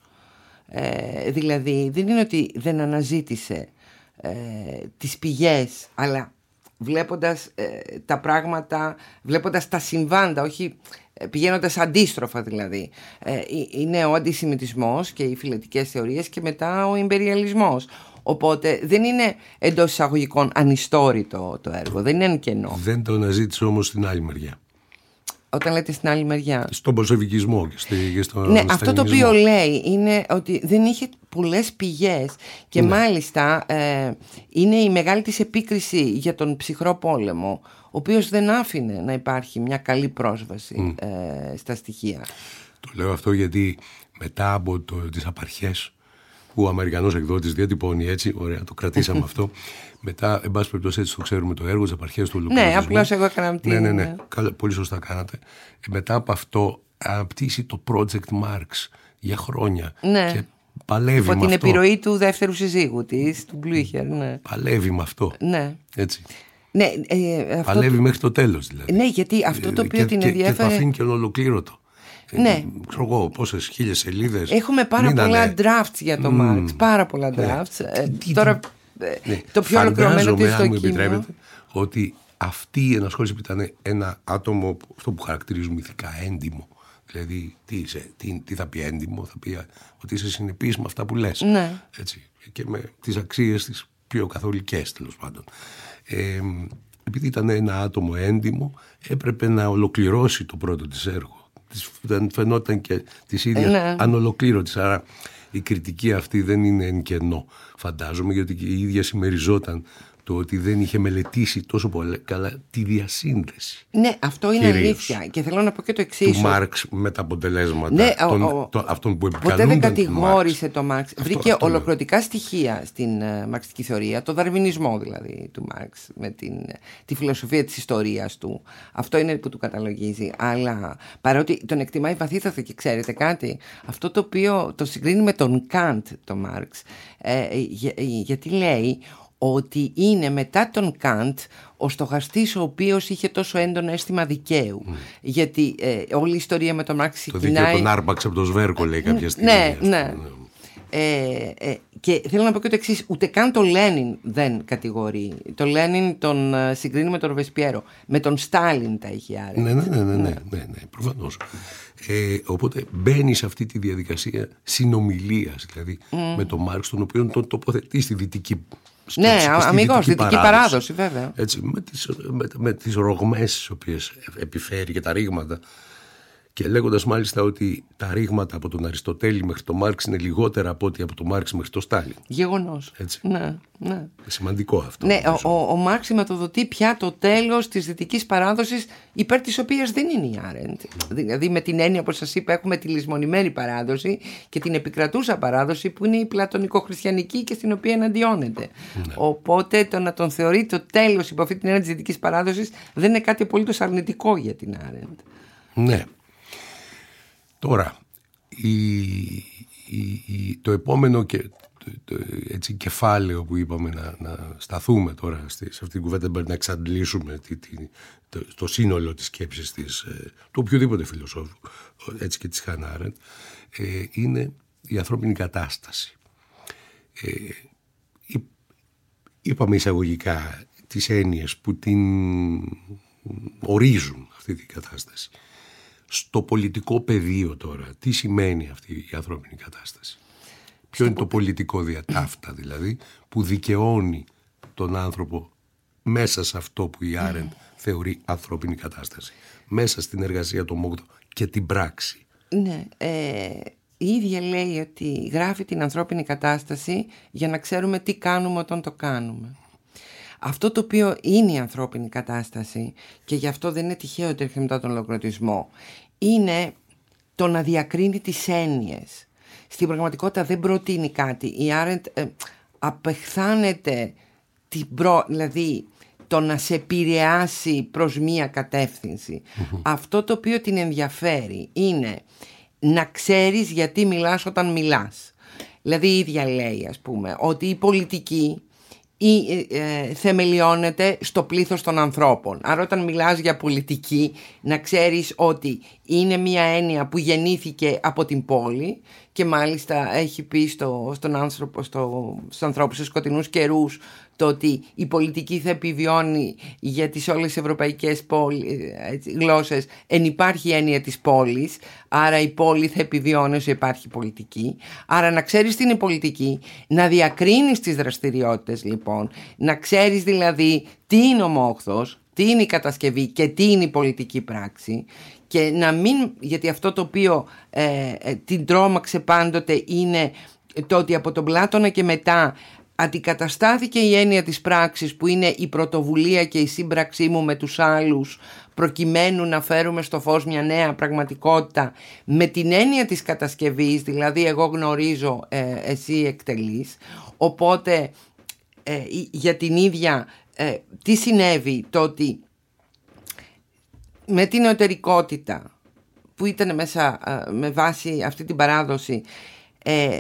Ε, δηλαδή δεν είναι ότι δεν αναζήτησε ε, τις πηγές, αλλά βλέποντας ε, τα πράγματα, βλέποντας τα συμβάντα, όχι πηγαίνοντας αντίστροφα δηλαδή. Ε, είναι ο αντισημιτισμός και οι φυλετικές θεωρίες και μετά ο ιμπεριαλισμός. Οπότε δεν είναι εντός εισαγωγικών ανιστόρητο το έργο, δεν είναι κενό. Δεν το αναζήτησε όμως στην άλλη μεριά. Όταν λέτε στην άλλη μεριά, στον πολσεβικισμό και, στη, και στον ναι, αυτό το οποίο λέει είναι ότι δεν είχε πολλές πηγές και ναι. μάλιστα ε, είναι η μεγάλη της επίκριση για τον ψυχρό πόλεμο, ο οποίος δεν άφηνε να υπάρχει μια καλή πρόσβαση mm. ε, στα στοιχεία. Το λέω αυτό γιατί μετά από το, τις απαρχές που ο Αμερικανός εκδότης διατυπώνει έτσι, ωραία, το κρατήσαμε αυτό. Μετά, εν πάση περιπτώσει, έτσι το ξέρουμε το έργο, τις απαρχές του ολοκληρωτισμού. Ναι, απλώς εγώ έκανα την... Ναι, ναι, ναι. Καλά, πολύ σωστά κάνατε. Μετά από αυτό, αναπτύσσει το Project Marx για χρόνια. Ναι. Και παλεύει από με την αυτό. επιρροή του δεύτερου συζύγου της, του Μπλούιχερ. Ναι. Παλεύει με αυτό. Ναι. Έτσι. Ναι, ε, αυτό... Παλεύει μέχρι το τέλος δηλαδή. Ναι, γιατί αυτό το οποίο και, την και, ενδιαφέρει. Και το αφήνει και ολοκλήρωτο. Ναι. Ξέρω εγώ πόσες χίλιες σελίδες. Έχουμε πάρα μείνανε... πολλά drafts για το Marx. Mm. Πάρα πολλά drafts. Ναι. Ε, τι, τώρα ναι. το πιο ολοκληρωμένο της το κείμενο. Ότι αυτή η ενασχόληση που ήταν ένα άτομο, αυτό που χαρακτηρίζουμε ηθικά έντιμο. Δηλαδή, τι, είσαι, τι, τι θα πει έντιμο, θα πει ότι είσαι συνεπής με αυτά που λες. Ναι. Έτσι, και με τις αξίες τις πιο καθολικές, τέλος πάντων. Ε, επειδή ήταν ένα άτομο έντιμο, έπρεπε να ολοκληρώσει το πρώτο της έργο. Φαινόταν και της ίδιας ναι. ανολοκλήρωτης. Άρα η κριτική αυτή δεν είναι εν κενό, φαντάζομαι, γιατί η ίδια συμμεριζόταν το ότι δεν είχε μελετήσει τόσο πολύ καλά τη διασύνδεση. Ναι, αυτό είναι αλήθεια. Και θέλω να πω και το εξής. Του Μάρξ με τα αποτελέσματα ναι, των, ο, ο, το, αυτών που επικαλούνταν. Ποτέ δεν κατηγόρησε το Μάρξ. Αυτό, Βρήκε αυτό ολοκληρωτικά λέω. στοιχεία στην uh, μαρξιστική θεωρία, το δαρβινισμό δηλαδή του Μάρξ, με την, τη φιλοσοφία της ιστορίας του. Αυτό είναι που του καταλογίζει. Αλλά παρότι τον εκτιμάει βαθύτατα και ξέρετε κάτι, αυτό το οποίο το συγκρίνει με τον Καντ το Μάρξ, ε, για, γιατί λέει ότι είναι μετά τον Καντ ο στοχαστής ο οποίος είχε τόσο έντονο αίσθημα δικαίου. Mm. Γιατί ε, όλη η ιστορία με τον Μάρξ ξεκινάει... Το δίκαιο τον άρπαξε από το Σβέρκο, λέει κάποια στιγμή. Ναι, ναι. Ε, ε, και θέλω να πω και το εξής, ούτε καν το Λένιν δεν κατηγορεί. Το Λένιν τον uh, συγκρίνει με τον Ροβεσπιέρο. Με τον Στάλιν τα έχει άρει. Ναι, ναι, ναι, ναι, ναι, ναι, ναι, προφανώς. Ε, οπότε μπαίνει σε αυτή τη διαδικασία συνομιλίας, δηλαδή mm. με τον Μάρξ, τον οποίο τον τοποθετεί στη δυτική σκέψη. Ναι, αμιγώς, δυτική παράδοση, παράδοση βέβαια. Έτσι, με τις, με, με τις ρογμές τις οποίες επιφέρει και τα ρήγματα. Και λέγοντας μάλιστα ότι τα ρήγματα από τον Αριστοτέλη μέχρι τον Μάρξ είναι λιγότερα από ό,τι από τον Μάρξ μέχρι τον Στάλιν. Γεγονός. Έτσι. Ναι, ναι. Σημαντικό αυτό. Ναι, ο, ο, ο Μάρξ σηματοδοτεί πια το τέλος της δυτικής παράδοσης, υπέρ της οποίας δεν είναι η Άρεντ. Mm. Δηλαδή, με την έννοια, όπως σας είπα, έχουμε τη λησμονημένη παράδοση και την επικρατούσα παράδοση που είναι η πλατωνικο-χριστιανική και στην οποία εναντιώνεται. Mm. Οπότε το να τον θεωρεί το τέλος υπό αυτή την έννοια της δυτικής παράδοσης δεν είναι κάτι απολύτως αρνητικό για την Άρεντ. Ναι. Τώρα, η, η, η, το επόμενο και, το, το, έτσι, κεφάλαιο που είπαμε να, να σταθούμε τώρα στη, σε αυτήν την κουβέντα, να εξαντλήσουμε τη, τη, το, το σύνολο της σκέψης της, ε, του οποιοδήποτε φιλοσόφου, έτσι και της Χάνα Άρεντ, ε, είναι η ανθρώπινη κατάσταση. Ε, υ, είπαμε εισαγωγικά τις έννοιες που την ορίζουν αυτή την κατάσταση. Στο πολιτικό πεδίο τώρα, τι σημαίνει αυτή η ανθρώπινη κατάσταση? Ποιο είναι το πολιτικό διατάφτα δηλαδή που δικαιώνει τον άνθρωπο μέσα σε αυτό που η Άρεντ θεωρεί ανθρώπινη κατάσταση, μέσα στην εργασία του Μόγκδο και την πράξη? Ναι, ε, η ίδια λέει ότι γράφει την ανθρώπινη κατάσταση για να ξέρουμε τι κάνουμε όταν το κάνουμε. Αυτό το οποίο είναι η ανθρώπινη κατάσταση, και γι' αυτό δεν είναι τυχαίο ότι έρχεται μετά τον λογοκρατισμό, είναι το να διακρίνει τις έννοιες. Στην πραγματικότητα δεν προτείνει κάτι. Η Άρεντ ε, απεχθάνεται την προ... δηλαδή το να σε επηρεάσει προς μία κατεύθυνση. Mm-hmm. Αυτό το οποίο την ενδιαφέρει είναι να ξέρεις γιατί μιλάς όταν μιλάς. Δηλαδή η ίδια λέει, ας πούμε, ότι η πολιτική ή ε, θεμελιώνεται στο πλήθος των ανθρώπων. Άρα όταν μιλάς για πολιτική, να ξέρεις ότι είναι μια έννοια που γεννήθηκε από την πόλη και μάλιστα έχει πει στο, στον άνθρωπο, στο, στους ανθρώπους σε σκοτεινούς καιρούς το ότι η πολιτική θα επιβιώνει γιατί σε όλες τις ευρωπαϊκές πόλη, έτσι, γλώσσες εν υπάρχει έννοια της πόλης, άρα η πόλη θα επιβιώνει όσο υπάρχει πολιτική. Άρα να ξέρεις τι είναι η πολιτική, να διακρίνεις τις δραστηριότητες λοιπόν, να ξέρεις δηλαδή τι είναι ο μόχθος, τι είναι η κατασκευή και τι είναι η πολιτική πράξη, και να μην, γιατί αυτό το οποίο ε, ε, την τρόμαξε πάντοτε είναι το ότι από τον Πλάτωνα και μετά αντικαταστάθηκε η έννοια της πράξης που είναι η πρωτοβουλία και η σύμπραξή μου με τους άλλους προκειμένου να φέρουμε στο φως μια νέα πραγματικότητα, με την έννοια της κατασκευής, δηλαδή εγώ γνωρίζω, ε, εσύ εκτελείς. Οπότε ε, για την ίδια ε, τι συνέβη? Το ότι με την εσωτερικότητα που ήταν μέσα ε, με βάση αυτή την παράδοση, ε,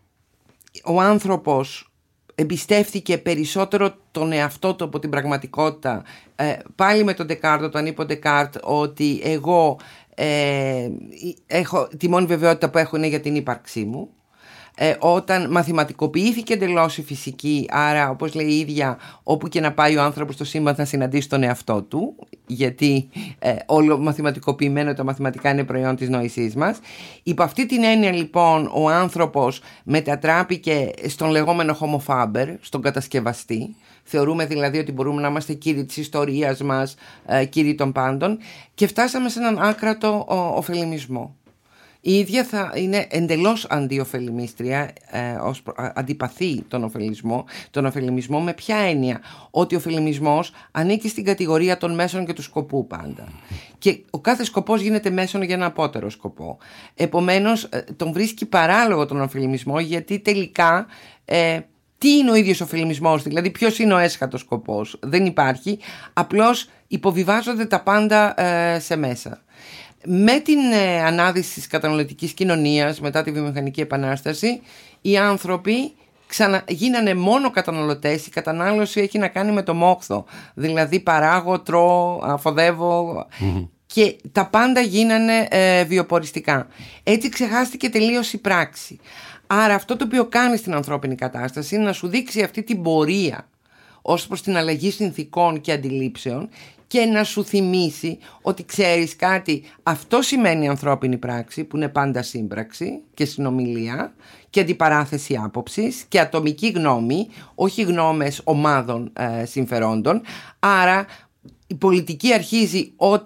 ο άνθρωπος εμπιστεύτηκε περισσότερο τον εαυτό του από την πραγματικότητα. Ε, πάλι με τον Ντεκάρτ, όταν είπε ο Ντεκάρτ ότι εγώ ε, έχω, τη μόνη βεβαιότητα που έχω είναι για την ύπαρξή μου. Ε, όταν μαθηματικοποιήθηκε εντελώς η φυσική, άρα όπως λέει η ίδια, όπου και να πάει ο άνθρωπος στο σύμπαν θα συναντήσει τον εαυτό του, γιατί ε, όλο μαθηματικοποιημένο, τα μαθηματικά είναι προϊόν της νόησής μας. Υπό αυτή την έννοια λοιπόν ο άνθρωπος μετατράπηκε στον λεγόμενο Homo faber, στον κατασκευαστή. Θεωρούμε δηλαδή ότι μπορούμε να είμαστε κύριοι της ιστορίας μας, ε, κύριοι των πάντων, και φτάσαμε σε έναν άκρατο ωφελημισμό. Η ίδια θα είναι εντελώς αντιοφελημίστρια, ε, ως, α, αντιπαθεί τον ωφελισμό, τον ωφελημισμό με ποια έννοια? Ότι ο ωφελημισμός ανήκει στην κατηγορία των μέσων και του σκοπού πάντα. Και ο κάθε σκοπός γίνεται μέσον για ένα απότερο σκοπό. Επομένως ε, τον βρίσκει παράλογο τον ωφελημισμό, γιατί τελικά ε, τι είναι ο ίδιος ο ωφελημισμός? Δηλαδή ποιος είναι ο έσχατος σκοπός? Δεν υπάρχει, απλώς υποβιβάζονται τα πάντα ε, σε μέσα. Με την ε, ανάδυση της καταναλωτικής κοινωνίας μετά τη βιομηχανική επανάσταση, οι άνθρωποι ξανα... γίνανε μόνο καταναλωτές. Η κατανάλωση έχει να κάνει με το μόχθο, δηλαδή παράγω, τρώω, αφοδεύω, mm-hmm. και τα πάντα γίνανε ε, βιοποριστικά. Έτσι ξεχάστηκε τελείως η πράξη. Άρα αυτό το οποίο κάνει στην ανθρώπινη κατάσταση είναι να σου δείξει αυτή την πορεία ως προς την αλλαγή συνθηκών και αντιλήψεων, και να σου θυμίσει ότι ξέρεις κάτι, αυτό σημαίνει ανθρώπινη πράξη, που είναι πάντα σύμπραξη και συνομιλία και αντιπαράθεση άποψης και ατομική γνώμη, όχι γνώμες ομάδων ε, συμφερόντων. Άρα η πολιτική αρχίζει όταν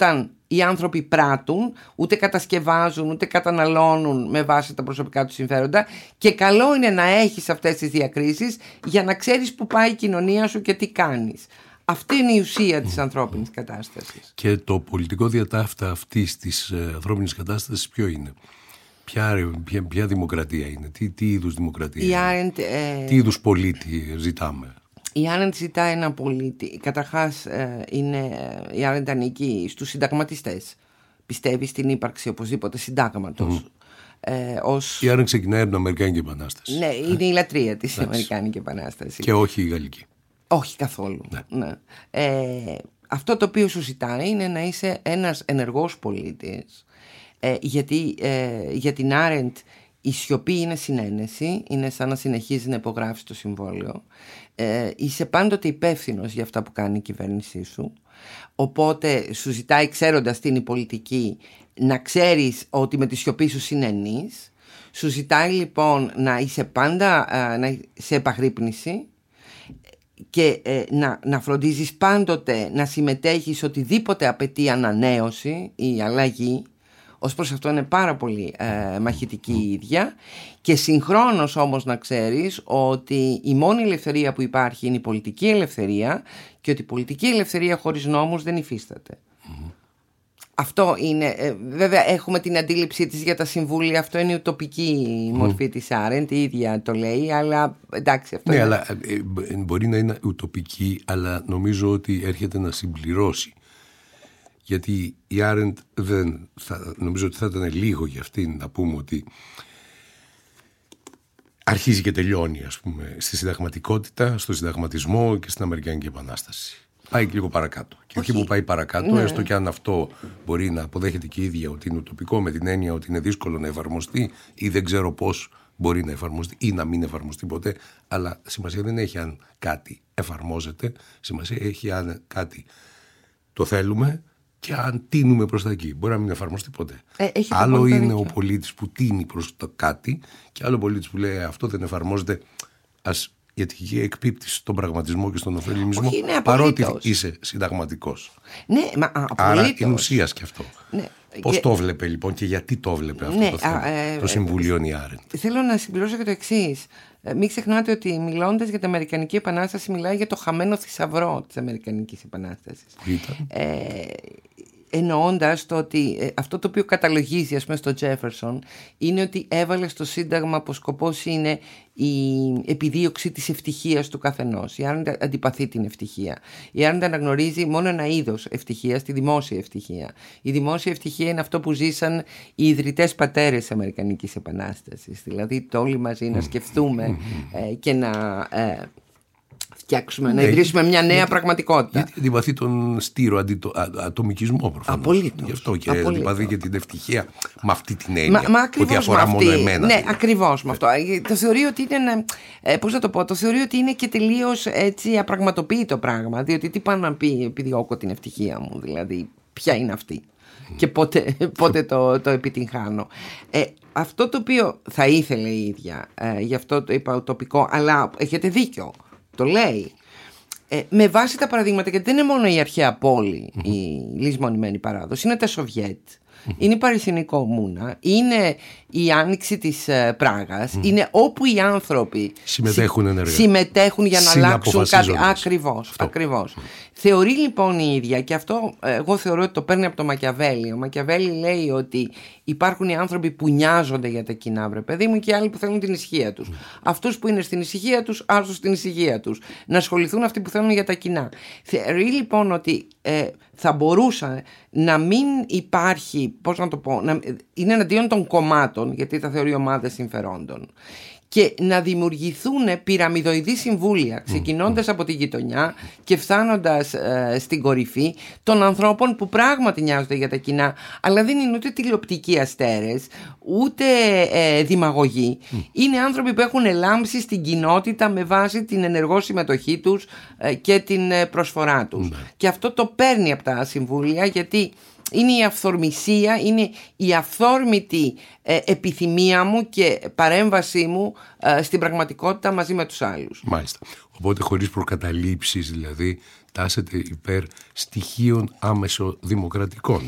οι άνθρωποι πράττουν, ούτε κατασκευάζουν, ούτε καταναλώνουν με βάση τα προσωπικά τους συμφέροντα, και καλό είναι να έχεις αυτές τις διακρίσεις για να ξέρεις που πάει η κοινωνία σου και τι κάνεις. Αυτή είναι η ουσία της ανθρώπινης κατάστασης. Και το πολιτικό διατάφτα αυτής της ε, ανθρώπινης κατάστασης ποιο είναι? Ποια, ποια, ποια δημοκρατία είναι? Τι, τι είδους δημοκρατία η είναι? Άρεντ, ε... Τι είδους πολίτη ζητάμε? Η Άρεντ ζητά ένα πολίτη. Καταρχάς, ε, είναι, η Άρεντ ανήκει στους συνταγματιστές. Πιστεύει στην ύπαρξη οπωσδήποτε συντάγματος. Mm. Ε, ως... Η Άρεντ ξεκινάει από την Αμερικάνικη Επανάσταση. Ναι, είναι η λατρεία της Αμερικάνικη Επανάσταση. Και όχι η Γαλλική. Όχι καθόλου. Ναι. Ναι. Ε, αυτό το οποίο σου ζητάει είναι να είσαι ένας ενεργός πολίτης, ε, γιατί ε, για την Άρεντ η σιωπή είναι συνένεση, είναι σαν να συνεχίζει να υπογράφει το συμβόλαιο. Ε, είσαι πάντοτε υπεύθυνος για αυτά που κάνει η κυβέρνησή σου, οπότε σου ζητάει, ξέροντας τι είναι η πολιτική, να ξέρεις ότι με τη σιωπή σου συνενείς. Σου ζητάει λοιπόν να είσαι πάντα να, σε επαγρύπνηση και ε, να, να φροντίζεις πάντοτε να συμμετέχεις οτιδήποτε απαιτεί ανανέωση ή αλλαγή. Ως προς αυτό είναι πάρα πολύ ε, μαχητική η ίδια, και συγχρόνως όμως να ξέρεις ότι η μόνη ελευθερία που υπάρχει είναι η πολιτική ελευθερία, και ότι η πολιτική ελευθερία χωρίς νόμους δεν υφίσταται. Mm-hmm. Αυτό είναι, ε, βέβαια έχουμε την αντίληψή της για τα συμβούλια, αυτό είναι η ουτοπική mm. μορφή της Άρεντ, η ίδια το λέει, αλλά εντάξει αυτό ναι, είναι... αλλά ε, μπορεί να είναι ουτοπική, αλλά νομίζω ότι έρχεται να συμπληρώσει. Γιατί η Άρεντ δεν θα, νομίζω ότι θα ήταν λίγο για αυτήν να πούμε ότι αρχίζει και τελειώνει, ας πούμε, στη συνταγματικότητα, στο συνταγματισμό και στην Αμερικάνικη Επανάσταση. Πάει και λίγο παρακάτω. Και όχι που πάει παρακάτω, ναι. Έστω και αν αυτό μπορεί να αποδέχεται και η ίδια ότι είναι ουτοπικό, με την έννοια ότι είναι δύσκολο να εφαρμοστεί ή δεν ξέρω πώς μπορεί να εφαρμοστεί ή να μην εφαρμοστεί ποτέ. Αλλά σημασία δεν έχει αν κάτι εφαρμόζεται, σημασία έχει αν κάτι το θέλουμε και αν τίνουμε προς τα εκεί. Μπορεί να μην εφαρμοστεί ποτέ. Ε, άλλο είναι δίκιο. Ο πολίτης που τίνει προς το κάτι, και άλλο ο πολίτης που λέει αυτό δεν εφαρμόζεται, ας. Γιατί εκεί εκπίπτει στον πραγματισμό και στον ωφελημισμό, παρότι είσαι συνταγματικός. Ναι, μα απολύτως. Άρα είναι ουσίας και αυτό. Ναι. Πώς και... το βλέπε λοιπόν και γιατί το βλέπε αυτό ναι, το θέμα, α, ε, το Συμβουλίο ε, η Άρεντ? Θέλω να συμπληρώσω και το εξής. Μην ξεχνάτε ότι μιλώντας για την Αμερικανική Επανάσταση μιλάει για το χαμένο θησαυρό της Αμερικανικής Επανάστασης. Που ήταν? Ε, εννοώντας το ότι ε, αυτό το οποίο καταλογίζει, ας πούμε, στο Τζέφερσον είναι ότι έβαλε στο Σύνταγμα που σκοπός είναι η επιδίωξη της ευτυχίας του καθενός. Η Άρεντ αντιπαθεί την ευτυχία. Η Άρεντ αναγνωρίζει μόνο ένα είδος ευτυχίας, τη δημόσια ευτυχία. Η δημόσια ευτυχία είναι αυτό που ζήσαν οι ιδρυτές πατέρες της Αμερικανικής Επανάστασης. Δηλαδή το όλοι μαζί να σκεφτούμε ε, και να... Ε, φτιάξουμε, ναι, να ιδρύσουμε μια νέα γιατί, πραγματικότητα. Γιατί αντιπαθεί τον στήρο αντιτο, α, ατομικισμό προφανώς. Απολύτως. Γι' αυτό και απολύτως. Αντιπαθεί και την ευτυχία με αυτή την έννοια. Μα, μα ότι αφορά αυτή, μόνο εμένα. Ναι, ακριβώς με αυτό. Το θεωρεί ότι είναι, ε, πώς να το πω, το θεωρεί ότι είναι και τελείως έτσι απραγματοποιητό πράγμα. Διότι τι πάνε να πει επιδιώκω την ευτυχία μου, δηλαδή ποια είναι αυτή mm. και πότε, πότε το, το επιτυγχάνω. Ε, αυτό το οποίο θα ήθελε η ίδια, ε, γι' αυτό το είπα ουτοπικό, αλλά έχετε δίκιο. Το λέει ε, με βάση τα παραδείγματα, γιατί δεν είναι μόνο η αρχαία πόλη mm-hmm. η λησμονημένη παράδοση, είναι τα Σοβιέτ, mm-hmm. είναι η Παρισινή Κομμούνα, είναι η άνοιξη της ε, Πράγας, mm-hmm. είναι όπου οι άνθρωποι συμμετέχουν, ενεργά. συμμετέχουν για να αλλάξουν κάτι. Ακριβώς, ακριβώς. Mm-hmm. Θεωρεί λοιπόν η ίδια, και αυτό εγώ θεωρώ ότι το παίρνει από το Μακιαβέλη. Ο Μακιαβέλη λέει ότι υπάρχουν οι άνθρωποι που νοιάζονται για τα κοινά, βρε παιδί μου, και άλλοι που θέλουν την ησυχία τους. Mm. Αυτούς που είναι στην ησυχία τους, άστος στην ησυχία τους. Να ασχοληθούν αυτοί που θέλουν για τα κοινά. Θεωρεί λοιπόν ότι ε, θα μπορούσε να μην υπάρχει, πώς να το πω, να, είναι εναντίον των κομμάτων, γιατί τα θεωρεί ομάδες συμφερόντων, και να δημιουργηθούν πυραμιδοειδή συμβούλια, ξεκινώντας mm. από τη γειτονιά και φτάνοντας ε, στην κορυφή, των ανθρώπων που πράγματι νοιάζονται για τα κοινά, αλλά δεν είναι ούτε τηλεοπτικοί αστέρες, ούτε ε, δημαγωγοί. Mm. Είναι άνθρωποι που έχουν ελάμψει στην κοινότητα με βάση την ενεργό συμμετοχή τους ε, και την ε, προσφορά τους. Mm. Και αυτό το παίρνει από τα συμβούλια, γιατί είναι η αυθορμησία, είναι η αυθόρμητη ε, επιθυμία μου και παρέμβασή μου ε, στην πραγματικότητα μαζί με τους άλλους. Μάλιστα. Οπότε χωρίς προκαταλήψεις, δηλαδή τάσετε υπέρ στοιχείων άμεσο δημοκρατικών.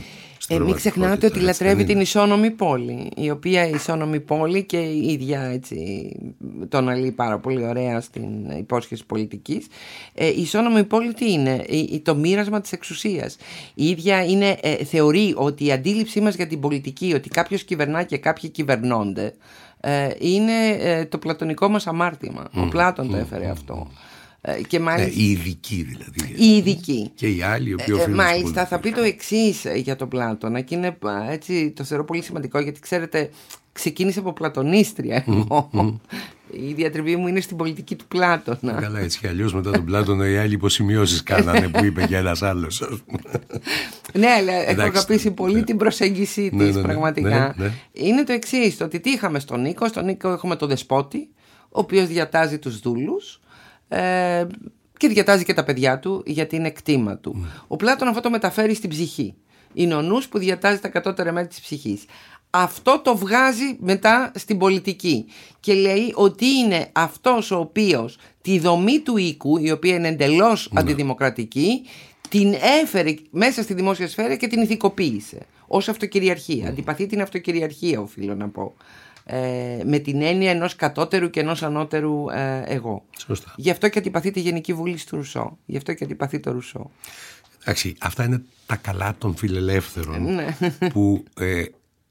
Ε, μην ξεχνάτε ότι λατρεύει την ισόνομη πόλη, η οποία η ισόνομη πόλη και η ίδια έτσι το αναλύει πάρα πολύ ωραία στην υπόσχεση πολιτικής. Ε, η ισόνομη πόλη τι είναι? Η, το μοίρασμα της εξουσίας. Η ίδια είναι, ε, θεωρεί ότι η αντίληψή μας για την πολιτική, ότι κάποιος κυβερνά και κάποιοι κυβερνώνται, ε, είναι ε, το πλατωνικό μας αμάρτημα. Mm, Ο Πλάτων mm, το έφερε mm, αυτό. Mm. Και μάλιστα, ναι, οι ειδικοί δηλαδή. Οι ειδικοί. Και οι άλλοι οι οποίοι ε, Μάλιστα θα πει το εξής για τον Πλάτωνα, και είναι, έτσι, το θεωρώ πολύ σημαντικό, γιατί ξέρετε ξεκίνησε από πλατωνίστρια εγώ. Mm, mm. Η διατριβή μου είναι στην πολιτική του Πλάτωνα. Καλά, έτσι κι αλλιώς μετά τον Πλάτωνα οι άλλοι υποσημειώσεις κάνανε που είπε για ένας άλλος. Ναι, αλλά έχω αγαπήσει πολύ ναι. την προσέγγιση της, ναι, ναι, πραγματικά. Ναι, ναι. Είναι το εξής, το ότι τι είχαμε στον Νίκο? Στον Νίκο έχουμε τον δεσπότη, ο οποίος διατάζει τους δούλους, Ε, και διατάζει και τα παιδιά του γιατί είναι κτήμα του. Mm. Ο Πλάτων αυτό το μεταφέρει στην ψυχή. Είναι ο νους που διατάζει τα κατώτερα μέρη της ψυχής. Αυτό το βγάζει μετά στην πολιτική και λέει ότι είναι αυτός ο οποίος τη δομή του οίκου, η οποία είναι εντελώς mm. αντιδημοκρατική, την έφερε μέσα στη δημόσια σφαίρα και την ηθικοποίησε ως αυτοκυριαρχία. Mm. Αντιπαθεί την αυτοκυριαρχία, οφείλω να πω. Ε, με την έννοια ενός κατώτερου και ενός ανώτερου ε, εγώ. Σωστά. Γι' αυτό και αντιπαθεί τη Γενική Βούληση του Ρουσό. Γι' αυτό και αντιπαθεί το Ρουσό. Εντάξει, αυτά είναι τα καλά των φιλελεύθερων ναι. που ε,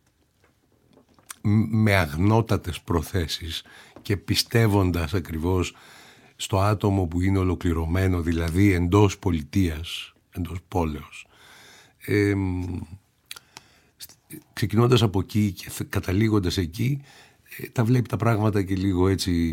με αγνότατες προθέσεις και πιστεύοντας ακριβώς στο άτομο που είναι ολοκληρωμένο, δηλαδή εντός πολιτείας, εντός πόλεως, ε, ξεκινώντας από εκεί και καταλήγοντας εκεί, τα βλέπει τα πράγματα και λίγο έτσι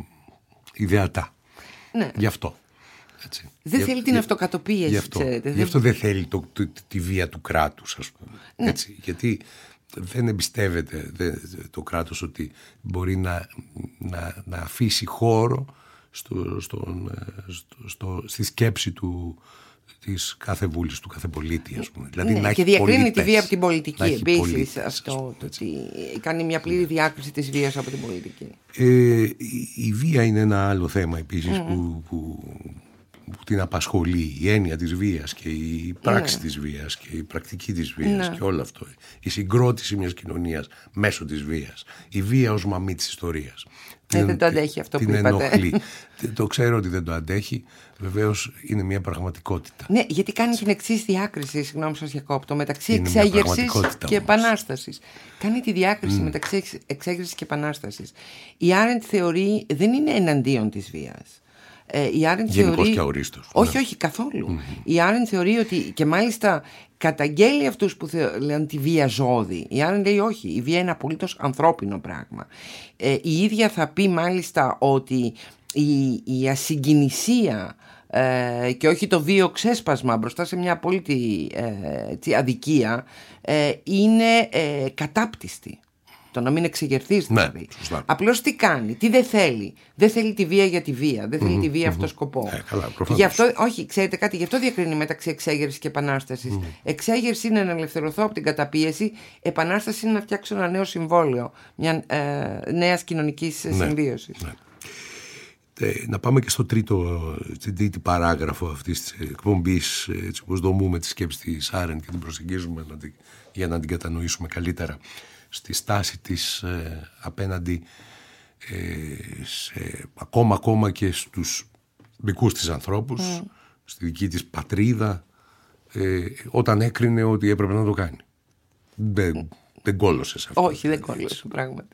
ιδεατά. Ναι. Γι' αυτό. Έτσι. Δεν για, θέλει την για, αυτοκατοπίεση, γι αυτό, ξέρετε. Γι' αυτό δεν θέλει το, το, τη βία του κράτους, ας πούμε. Ναι. Έτσι, γιατί δεν εμπιστεύεται δεν, το κράτος ότι μπορεί να, να, να αφήσει χώρο στο, στον, στο, στο, στη σκέψη του, της κάθε βούλης, του κάθε πολίτη, ας πούμε. Δηλαδή, ναι, να και διακρίνει πολίτες, τη βία από την πολιτική επίσης. Αυτό, πούμε, το ότι κάνει μια πλήρη διάκριση της βίας από την πολιτική. Ε, η, η βία είναι ένα άλλο θέμα επίσης mm. που, που, που την απασχολεί. Η έννοια της βίας και η πράξη mm. της βίας και η πρακτική της βίας mm. και όλο αυτό. Η συγκρότηση μιας κοινωνίας μέσω της βίας. Η βία ως μαμή της ιστορίας. Ε, την, δεν το αντέχει αυτό την που είπατε. Ενοχλεί. Το ξέρω ότι δεν το αντέχει. Βεβαίως είναι μια πραγματικότητα. Ναι, γιατί κάνει την εξής διάκριση, συγγνώμη σας διακόπτω, μεταξύ εξέγερσης και επανάστασης. Κάνει τη διάκριση mm. μεταξύ εξέγερσης και επανάστασης. Η Άρεντ θεωρεί δεν είναι εναντίον της βίας. Ε, η Άρεντ Γενικώς θεωρεί... και αορίστως. Όχι, ναι. όχι, καθόλου. Mm-hmm. Η Άρεντ θεωρεί ότι, και μάλιστα καταγγέλει αυτούς που θεω... λένε τη βία ζώδη. Η Άρεντ λέει όχι, η βία είναι απολύτως ανθρώπινο πράγμα. Ε, η ίδια θα πει μάλιστα ότι η, η ασυγκινησία ε, και όχι το βίο ξέσπασμα μπροστά σε μια απόλυτη ε, αδικία ε, είναι ε, κατάπτυστη. Το να μην εξεγερθείς δηλαδή. Ναι, απλώς τι κάνει, τι δεν θέλει. Δεν θέλει τη βία για τη βία. Δεν θέλει mm-hmm, τη βία mm-hmm. αυτό σκοπό. Ε, καλά, γι' αυτό, όχι, ξέρετε κάτι, γι' αυτό διακρίνει μεταξύ εξέγερσης και επανάστασης. Mm. Εξέγερση είναι να ελευθερωθώ από την καταπίεση. Επανάσταση είναι να φτιάξω ένα νέο συμβόλαιο μια ε, νέας κοινωνικής ναι, συμβίωσης. Ναι. Ε, να πάμε και στο τρίτο, στην τρίτη παράγραφο αυτής της εκπομπής, έτσι όπως δομούμε τη σκέψη της Άρεντ και την προσεγγίζουμε να την, για να την κατανοήσουμε καλύτερα, στη στάση της ε, απέναντι ε, σε, ακόμα, ακόμα και στους δικούς της ανθρώπους, mm. στη δική της πατρίδα, ε, όταν έκρινε ότι έπρεπε να το κάνει. Δεν, δεν κόλωσε σε αυτό. Όχι, δεν κόλωσε πράγματι.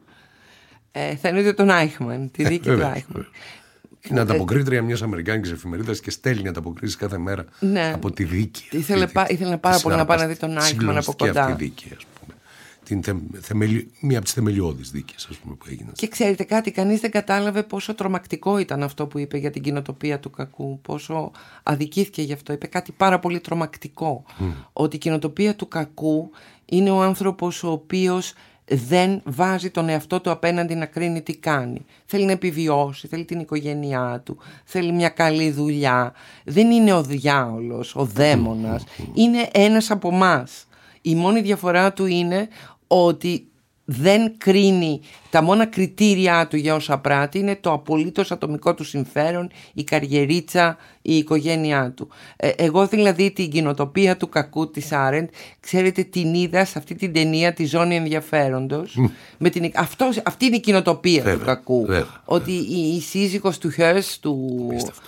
Ε, θα εννοείται τον Άιχμαν, τη δίκη ε, του Άιχμαν. Είναι ανταποκρίτρια μιας αμερικάνικης εφημερίδας και στέλνει ανταποκρίσεις κάθε μέρα ναι. από τη δίκη. Ήθελε, πά, ήθελε πάρα πολύ να πάει να δει τον Άιχμαν από κοντά. Αυτή δίκη, ας πούμε. Την θε, θεμελι, μία από τις θεμελιώδεις δίκες, ας πούμε, που έγιναν. Και ξέρετε κάτι, κανείς δεν κατάλαβε πόσο τρομακτικό ήταν αυτό που είπε για την κοινοτοπία του κακού, πόσο αδικήθηκε γι' αυτό. Είπε κάτι πάρα πολύ τρομακτικό, mm. ότι η κοινοτοπία του κακού είναι ο άνθρωπος ο οποίος δεν βάζει τον εαυτό του απέναντι να κρίνει τι κάνει. Θέλει να επιβιώσει, θέλει την οικογένειά του, θέλει μια καλή δουλειά. Δεν είναι ο διάολος, ο δαίμονας, είναι ένας από εμάς. Η μόνη διαφορά του είναι ότι δεν κρίνει, τα μόνα κριτήριά του για όσα πράττει είναι το απολύτως ατομικό του συμφέρον, η καριερίτσα, η οικογένειά του. Ε, εγώ δηλαδή την κοινοτοπία του κακού της Άρεντ, ξέρετε, την είδα σε αυτή την ταινία τη Ζώνη Ενδιαφέροντος. Mm. Με την, αυτό, αυτή είναι η κοινοτοπία βέβαια, του κακού. Βέβαια, ότι βέβαια. Η, η σύζυγος του Χέρς, του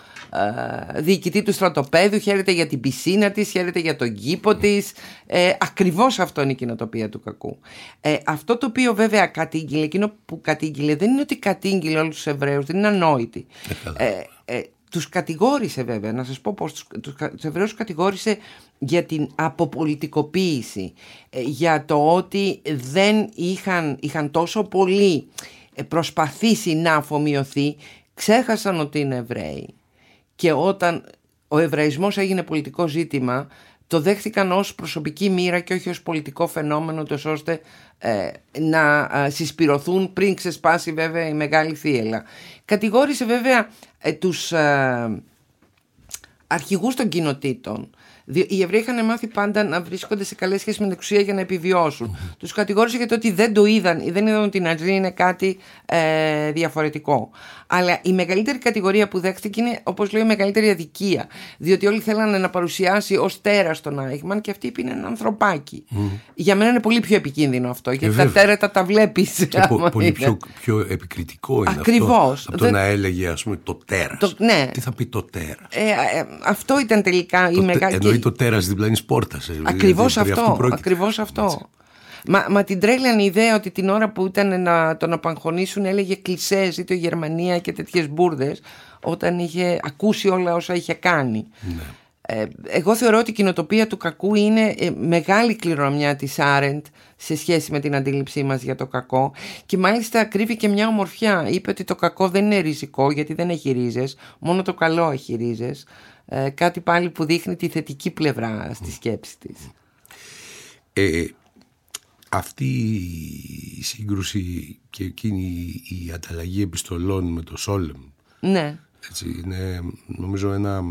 ε, διοικητή του στρατοπέδου, χαίρεται για την πισίνα της, χαίρεται για τον κήπο mm. της. Ε, ακριβώς αυτό είναι η κοινοτοπία του κακού. Ε, αυτό το οποίο βέβαια κατήγγειλε, εκείνο που κατήγγειλε δεν είναι ότι κατήγγειλε όλους τους Εβραίους, δεν είναι ανόητη. Ε, ε, τους κατηγόρησε βέβαια, να σας πω πως τους, τους, τους Εβραίους κατηγόρησε για την αποπολιτικοποίηση, ε, για το ότι δεν είχαν, είχαν τόσο πολύ προσπαθήσει να αφομοιωθεί, ξέχασαν ότι είναι Εβραίοι, και όταν ο Εβραϊσμός έγινε πολιτικό ζήτημα το δέχτηκαν ως προσωπική μοίρα και όχι ως πολιτικό φαινόμενο, τόσο ώστε ε, να ε, συσπυρωθούν πριν ξεσπάσει βέβαια η μεγάλη θύελλα. Κατηγόρησε βέβαια ε, τους ε, αρχηγούς των κοινοτήτων. Οι Εβραίοι είχαν μάθει πάντα να βρίσκονται σε καλές σχέσεις με την εξουσία για να επιβιώσουν. Mm-hmm. Τους κατηγόρησε για το ότι δεν το είδαν, δεν είδαν ότι η Νατζή είναι κάτι ε, διαφορετικό. Αλλά η μεγαλύτερη κατηγορία που δέχτηκε είναι, όπως λέω, η μεγαλύτερη αδικία. Διότι όλοι θέλανε να παρουσιάσει ως τέρας τον Άιχμαν και αυτή είπε είναι ένα ανθρωπάκι. Mm. Για μένα είναι πολύ πιο επικίνδυνο αυτό, γιατί ε, τα τέρατα τα βλέπεις. Και πο, πολύ πιο, πιο επικριτικό είναι. Ακριβώς. Αυτό. Από το δεν... να έλεγε, ας πούμε, το τέρας. Το, ναι. Τι θα πει το τέρας. Ε, ε, αυτό ήταν τελικά το, η μεγάλη. Εννοεί το τέρας διπλανής πόρτας. Ακριβώς αυτό. Ακριβώς αυτό. Μα, μα την τρέλανε η ιδέα ότι την ώρα που ήταν να τον απαγχωνίσουν έλεγε κλισές ή το Γερμανία και τέτοιες μπουρδες, όταν είχε ακούσει όλα όσα είχε κάνει. Ναι. Ε, εγώ θεωρώ ότι η κοινοτοπία του κακού είναι ε, μεγάλη κληρονομιά της Άρεντ σε σχέση με την αντίληψή μας για το κακό, και μάλιστα κρύβει και μια ομορφιά. Είπε ότι το κακό δεν είναι ριζικό γιατί δεν έχει ρίζες, μόνο το καλό έχει ρίζες. Ε, κάτι πάλι που δείχνει τη θετική πλευρά στη σκέψη της. Ε, αυτή η σύγκρουση και εκείνη η ανταλλαγή επιστολών με το Σόλεμ, ναι. Έτσι, είναι νομίζω ένα,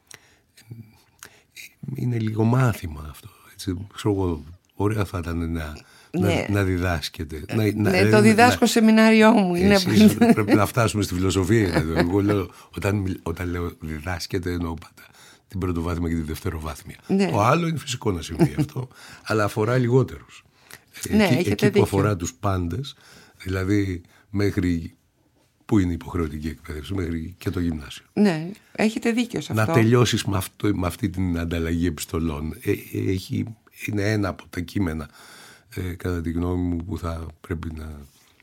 είναι λίγο μάθημα αυτό, έτσι, ξέρω, ωραία θα ήταν να, ναι. να, να διδάσκεται. Ναι, να, ναι, το διδάσκω να, σεμινάριό μου. Εσείς είναι... πρέπει να φτάσουμε στη φιλοσοφία. Εγώ λέω, όταν, όταν λέω διδάσκεται εννοώ πάντα την πρωτοβάθμια και τη δευτεροβάθμια. Ναι. Το άλλο είναι φυσικό να συμβεί αυτό, αλλά αφορά λιγότερους. Ναι, εκεί, εκεί που δίκιο. Αφορά τους πάντες, δηλαδή μέχρι που είναι υποχρεωτική εκπαίδευση, μέχρι και το γυμνάσιο. Ναι, έχετε δίκιο σε αυτό. Να τελειώσεις με, αυτό, με αυτή την ανταλλαγή επιστολών. Ε, έχει, είναι ένα από τα κείμενα, ε, κατά τη γνώμη μου, που θα πρέπει να...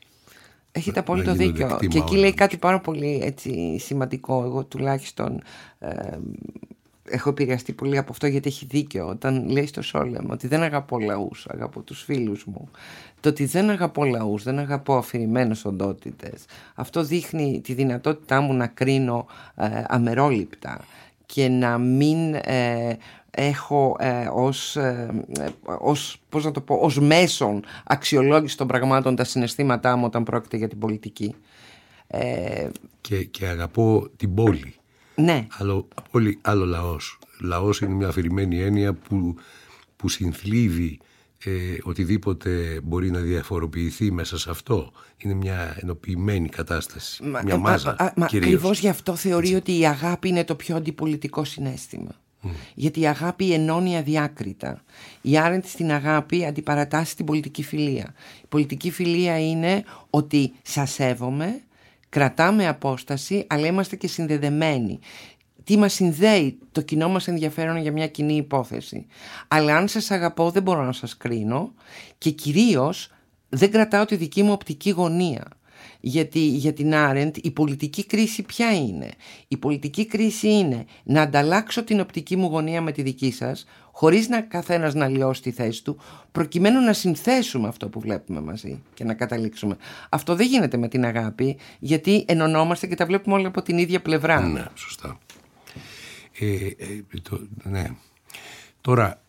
Έχετε απόλυτο δίκιο. Και εκεί λέει κάτι πάρα πολύ έτσι, σημαντικό. Εγώ τουλάχιστον ε, έχω επηρεαστεί πολύ από αυτό, γιατί έχει δίκιο όταν λέει στο Σόλεμ ότι δεν αγαπώ λαούς, αγαπώ τους φίλους μου. Το ότι δεν αγαπώ λαούς, δεν αγαπώ αφηρημένες οντότητες, αυτό δείχνει τη δυνατότητά μου να κρίνω ε, αμερόληπτα και να μην ε, έχω ε, ως, ε, ως, πώς να το πω, ως μέσον αξιολόγηση των πραγμάτων τα συναισθήματά μου όταν πρόκειται για την πολιτική. Ε, και, και αγαπώ την πόλη. Ναι. Άλλο, πόλη, άλλο λαός. Λαός είναι μια αφηρημένη έννοια που, που συνθλίβει ε, οτιδήποτε μπορεί να διαφοροποιηθεί μέσα σε αυτό. Είναι μια ενοποιημένη κατάσταση. Μα, μια μάζα. Μα, μα ακριβώς γι' αυτό θεωρεί Έτσι. ότι η αγάπη είναι το πιο αντιπολιτικό συναίσθημα. Mm. Γιατί η αγάπη ενώνει αδιάκριτα. Η Άρεντ στην αγάπη αντιπαρατάσσει την πολιτική φιλία. Η πολιτική φιλία είναι ότι σας σέβομαι, κρατάμε απόσταση, αλλά είμαστε και συνδεδεμένοι. Τι μας συνδέει? Το κοινό μας ενδιαφέρον για μια κοινή υπόθεση. Αλλά αν σας αγαπώ δεν μπορώ να σας κρίνω, και κυρίως δεν κρατάω τη δική μου οπτική γωνία. Γιατί για την Άρεντ η πολιτική κρίση ποια είναι? Η πολιτική κρίση είναι να ανταλλάξω την οπτική μου γωνία με τη δική σας, χωρίς να καθένας να λιώσει τη θέση του, προκειμένου να συνθέσουμε αυτό που βλέπουμε μαζί και να καταλήξουμε. Αυτό δεν γίνεται με την αγάπη, γιατί ενωνόμαστε και τα βλέπουμε όλα από την ίδια πλευρά. Ναι, σωστά. Ε, ε, το, ναι. Τώρα,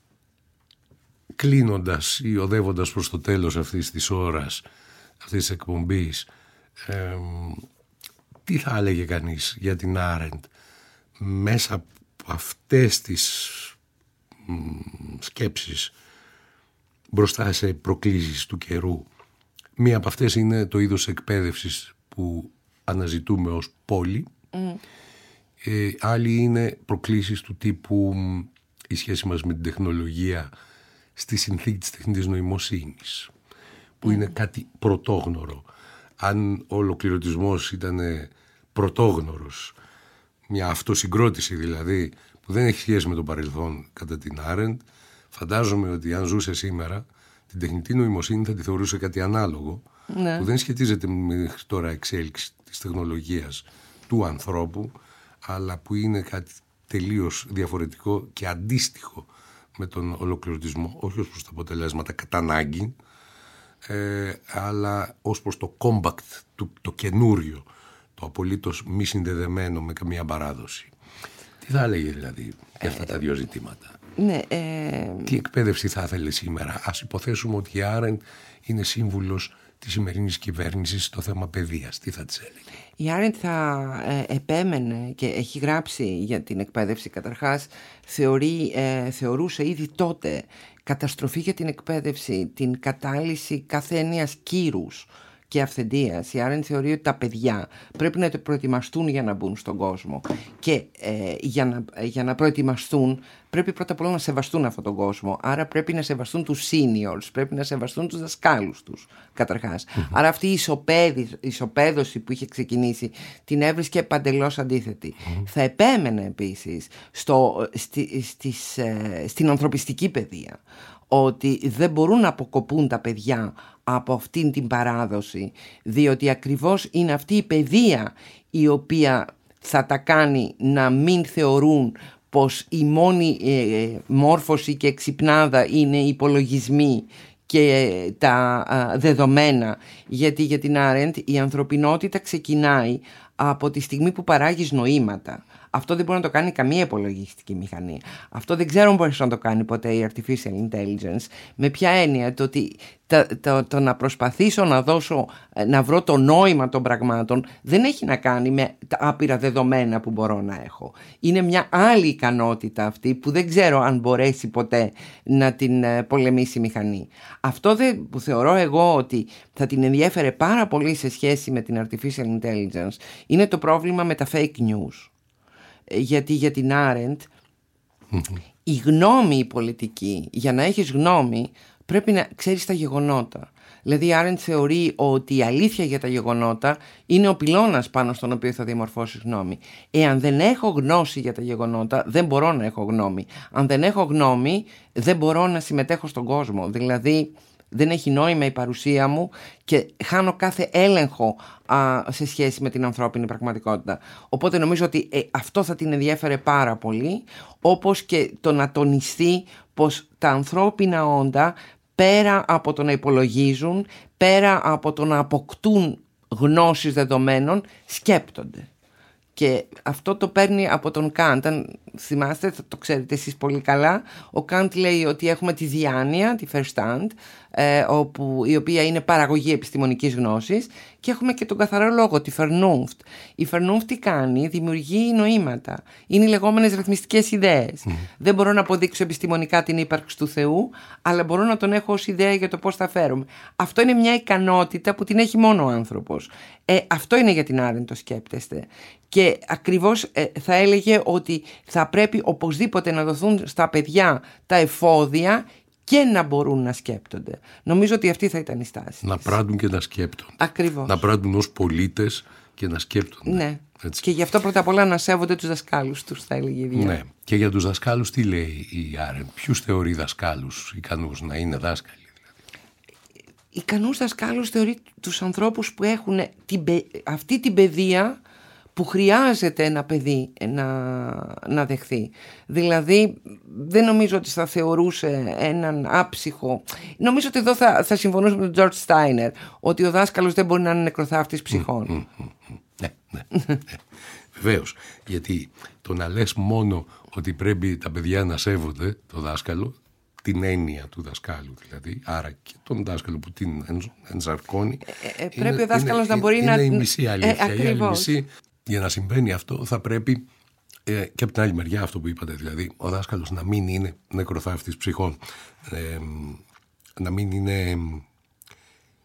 κλείνοντας ή οδεύοντας προς το τέλος αυτής της ώρας, αυτής της εκπομπής, ε, τι θα έλεγε κανείς για την Άρεντ μέσα από αυτές τις μ, σκέψεις μπροστά σε προκλήσεις του καιρού? Μία από αυτές είναι το είδος εκπαίδευσης που αναζητούμε ως πόλη. Mm. Ε, άλλη είναι προκλήσεις του τύπου η σχέση μας με την τεχνολογία στη συνθήκη της τεχνητής νοημοσύνης, που mm. είναι κάτι πρωτόγνωρο. Αν ο ολοκληρωτισμός ήταν πρωτόγνωρος, μια αυτοσυγκρότηση δηλαδή που δεν έχει σχέση με το παρελθόν κατά την Άρεντ, φαντάζομαι ότι αν ζούσε σήμερα την τεχνητή νοημοσύνη θα τη θεωρούσε κάτι ανάλογο, ναι. που δεν σχετίζεται με τώρα εξέλιξη της τεχνολογίας του ανθρώπου, αλλά που είναι κάτι τελείως διαφορετικό και αντίστοιχο με τον ολοκληρωτισμό, όχι ως προς τα αποτελέσματα κατά ανάγκη, ε, αλλά ως προς το compact, το, το καινούριο, το απολύτως μη συνδεδεμένο με καμία παράδοση. Τι θα έλεγε δηλαδή για αυτά τα δύο ζητήματα? Ναι, ε... Τι εκπαίδευση θα ήθελε σήμερα? Ας υποθέσουμε ότι η Άρεντ είναι σύμβουλος της σημερινής κυβέρνησης στο θέμα παιδείας. Τι θα της έλεγε? Η Άρεντ θα ε, επέμενε και έχει γράψει για την εκπαίδευση. Καταρχάς θεωρεί, ε, θεωρούσε ήδη τότε καταστροφή για την εκπαίδευση την κατάλυση καθένιας κύρους και αυθεντίας. Η Άρεντ θεωρεί ότι τα παιδιά πρέπει να προετοιμαστούν για να μπουν στον κόσμο και ε, για, να, για να προετοιμαστούν πρέπει πρώτα απ' όλα να σεβαστούν αυτόν τον κόσμο. Άρα πρέπει να σεβαστούν τους seniors, πρέπει να σεβαστούν τους δασκάλους τους καταρχάς. Mm-hmm. Άρα αυτή η ισοπαίδωση που είχε ξεκινήσει την έβρισκε παντελώς αντίθετη. Mm-hmm. Θα επέμενε επίσης στο, στη, στις, ε, στην ανθρωπιστική παιδεία, ότι δεν μπορούν να αποκοπούν τα παιδιά από αυτήν την παράδοση, διότι ακριβώς είναι αυτή η παιδεία η οποία θα τα κάνει να μην θεωρούν πως η μόνη ε, μόρφωση και εξυπνάδα είναι οι υπολογισμοί και τα α, δεδομένα, γιατί για την Άρεντ η ανθρωπινότητα ξεκινάει από τη στιγμή που παράγεις νοήματα. Αυτό δεν μπορεί να το κάνει καμία υπολογιστική μηχανή. Αυτό δεν ξέρω αν μπορεί να το κάνει ποτέ η artificial intelligence. Με ποια έννοια? Το ότι το, το, το να προσπαθήσω να δώσω, να βρω το νόημα των πραγμάτων δεν έχει να κάνει με τα άπειρα δεδομένα που μπορώ να έχω. Είναι μια άλλη ικανότητα αυτή που δεν ξέρω αν μπορέσει ποτέ να την πολεμήσει η μηχανή. Αυτό δεν, που θεωρώ εγώ ότι θα την ενδιέφερε πάρα πολύ σε σχέση με την artificial intelligence είναι το πρόβλημα με τα fake news. Γιατί για την Άρεντ mm-hmm. η γνώμη η πολιτική, για να έχεις γνώμη πρέπει να ξέρεις τα γεγονότα. Δηλαδή η Άρεντ θεωρεί ότι η αλήθεια για τα γεγονότα είναι ο πυλώνας πάνω στον οποίο θα διαμορφώσεις γνώμη. Εάν δεν έχω γνώση για τα γεγονότα δεν μπορώ να έχω γνώμη. Αν δεν έχω γνώμη δεν μπορώ να συμμετέχω στον κόσμο. Δηλαδή δεν έχει νόημα η παρουσία μου και χάνω κάθε έλεγχο α, σε σχέση με την ανθρώπινη πραγματικότητα. Οπότε νομίζω ότι ε, αυτό θα την ενδιέφερε πάρα πολύ, όπως και το να τονιστεί πως τα ανθρώπινα όντα πέρα από το να υπολογίζουν, πέρα από το να αποκτούν γνώσεις δεδομένων, σκέπτονται. Και αυτό το παίρνει από τον Καντ. Αν θυμάστε, θα το ξέρετε εσείς πολύ καλά, ο Καντ λέει ότι έχουμε τη διάνοια, τη Verstand, ε, όπου, η οποία είναι παραγωγή επιστημονικής γνώσης, και έχουμε και τον καθαρό λόγο, τη Vernunft. Η Vernunft τι κάνει? Δημιουργεί νοήματα. Είναι οι λεγόμενες ρυθμιστικές ιδέες. Mm. Δεν μπορώ να αποδείξω επιστημονικά την ύπαρξη του Θεού, αλλά μπορώ να τον έχω ως ιδέα για το πώς θα φέρομαι. Αυτό είναι μια ικανότητα που την έχει μόνο ο άνθρωπος. Ε, αυτό είναι για την Άρεντ, το σκέπτεστε. Και ακριβώς ε, θα έλεγε ότι θα πρέπει οπωσδήποτε να δοθούν στα παιδιά τα εφόδια και να μπορούν να σκέπτονται. Νομίζω ότι αυτή θα ήταν η στάση. Να πράττουν και να σκέπτονται. Ακριβώς. Να πράττουν ως πολίτες και να σκέπτονται. Ναι. Έτσι. Και γι' αυτό πρώτα απ' όλα να σέβονται τους δασκάλους τους, θα έλεγε η Βία. Ναι. Και για τους δασκάλους τι λέει η Άρεντ? Ποιους θεωρεί δασκάλους ικανούς να είναι δάσκαλοι? Ικανούς δασκάλους θεωρεί τους ανθρώπους που έχουν την, αυτή την παιδεία που χρειάζεται ένα παιδί να, να δεχθεί. Δηλαδή δεν νομίζω ότι θα θεωρούσε έναν άψυχο. Νομίζω ότι εδώ θα, θα συμφωνούσε με τον Τζορτζ Στάινερ, ότι ο δάσκαλος δεν μπορεί να είναι νεκροθάφτης ψυχών. Mm, mm, mm, ναι, ναι, ναι. Βεβαίως, γιατί το να λες μόνο ότι πρέπει τα παιδιά να σέβονται το δάσκαλο, την έννοια του δασκάλου δηλαδή, άρα και τον δάσκαλο που την ενσαρκώνει, ε, ε, πρέπει είναι, ο δάσκαλος είναι, να μπορεί είναι να... Είναι η μισή αλήθεια. Ε, η άλλη μισή, για να συμβαίνει αυτό θα πρέπει ε, και από την άλλη μεριά αυτό που είπατε, δηλαδή ο δάσκαλος να μην είναι νεκροθάφτης ψυχών, ε, να μην είναι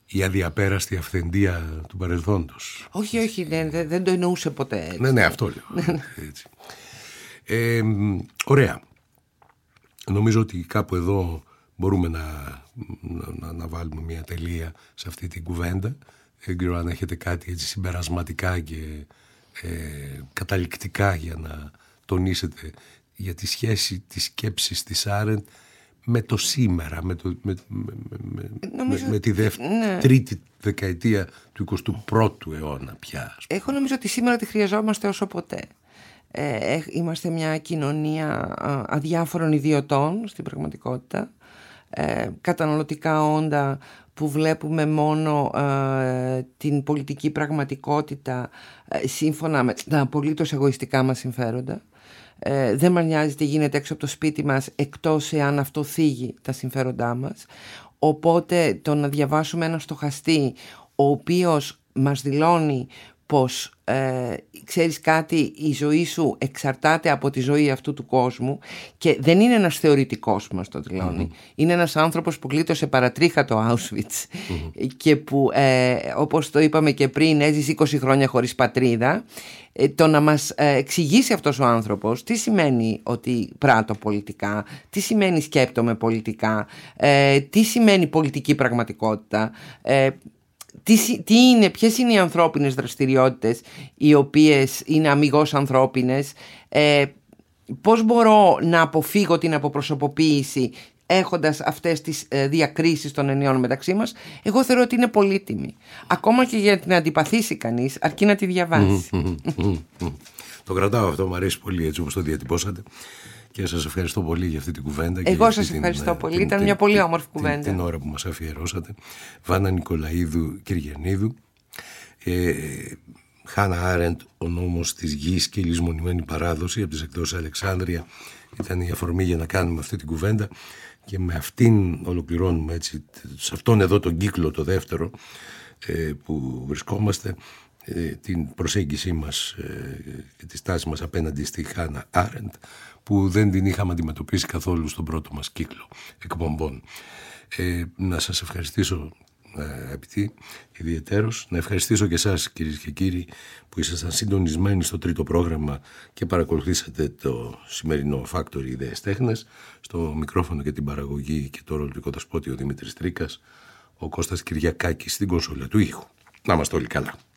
η αδιαπέραστη αυθεντία του παρελθόντος. Όχι, όχι, δεν, δεν το εννοούσε ποτέ έτσι. Ναι, ναι, αυτό λέω. Έτσι. Ε, ωραία. Νομίζω ότι κάπου εδώ μπορούμε να, να, να βάλουμε μια τελεία σε αυτή την κουβέντα. Δεν ξέρω αν έχετε κάτι έτσι συμπερασματικά και ε, καταληκτικά για να τονίσετε για τη σχέση της σκέψης της Άρεντ με το σήμερα, με, το, με, με, με, νομίζω, με, με τη δεύτερη, ναι. τρίτη δεκαετία του εικοστού πρώτου αιώνα πια. Εγώ νομίζω ότι σήμερα τη χρειαζόμαστε όσο ποτέ. Ε, είμαστε μια κοινωνία αδιάφορων ιδιωτών στην πραγματικότητα, ε, καταναλωτικά όντα που βλέπουμε μόνο ε, την πολιτική πραγματικότητα ε, σύμφωνα με τα απολύτως εγωιστικά μας συμφέροντα. Ε, δεν μας νοιάζει τι γίνεται έξω από το σπίτι μας, εκτός εάν αυτό θίγει τα συμφέροντά μας. Οπότε το να διαβάσουμε ένα στοχαστή ο οποίος μας δηλώνει πως ε, ξέρεις κάτι, η ζωή σου εξαρτάται από τη ζωή αυτού του κόσμου, και δεν είναι ένας θεωρητικός που μας το δηλώνει, mm-hmm. είναι ένας άνθρωπος που γλίτωσε παρατρίχα το Auschwitz mm-hmm. και που ε, όπως το είπαμε και πριν έζησε είκοσι χρόνια χωρίς πατρίδα. ε, το να μας ε, εξηγήσει αυτός ο άνθρωπος τι σημαίνει ότι πράττω πολιτικά, τι σημαίνει σκέπτομαι πολιτικά, ε, τι σημαίνει πολιτική πραγματικότητα, ε, Τι, τι είναι, ποιες είναι οι ανθρώπινες δραστηριότητες οι οποίες είναι αμιγώς ανθρώπινες, ε, πώς μπορώ να αποφύγω την αποπροσωποποίηση έχοντας αυτές τις ε, διακρίσεις των ενιών μεταξύ μας. Εγώ θεωρώ ότι είναι πολύτιμη. Ακόμα και για να την αντιπαθήσει κανείς, αρκεί να τη διαβάσει. Το κρατάω αυτό, μου αρέσει πολύ έτσι όπως το διατυπώσατε. Και σας ευχαριστώ πολύ για αυτή την κουβέντα. Εγώ σας ευχαριστώ την, πολύ. Την, Ήταν την, μια πολύ όμορφη την, κουβέντα. Την, την ώρα που μας αφιερώσατε. Βάνα Νικολαίδου Κυριανίδου. Ε, Χάνα Άρεντ, ο νόμος της γης και η λησμονημένη παράδοση, από τις εκδόσεις Αλεξάνδρεια. Ήταν η αφορμή για να κάνουμε αυτή την κουβέντα. Και με αυτήν ολοκληρώνουμε έτσι, σε αυτόν εδώ τον κύκλο το δεύτερο ε, που βρισκόμαστε, ε, την προσέγγιση μας ε, και τη στάση μας απέναντι στη Χάνα Άρεντ, που δεν την είχαμε αντιμετωπίσει καθόλου στον πρώτο μας κύκλο εκπομπών. Ε, να σας ευχαριστήσω ε, αγαπητοί ιδιαιτέρως, να ευχαριστήσω και εσάς κυρίες και κύριοι που ήσασταν συντονισμένοι στο τρίτο πρόγραμμα και παρακολουθήσατε το σημερινό Factory Ιδέες Τέχνες. Στο μικρόφωνο και την παραγωγή και το ρολικό δεσπότη ο Δημήτρης Τρίκας, ο Κώστας Κυριακάκης στην κονσόλα του ήχου. Να είμαστε όλοι καλά.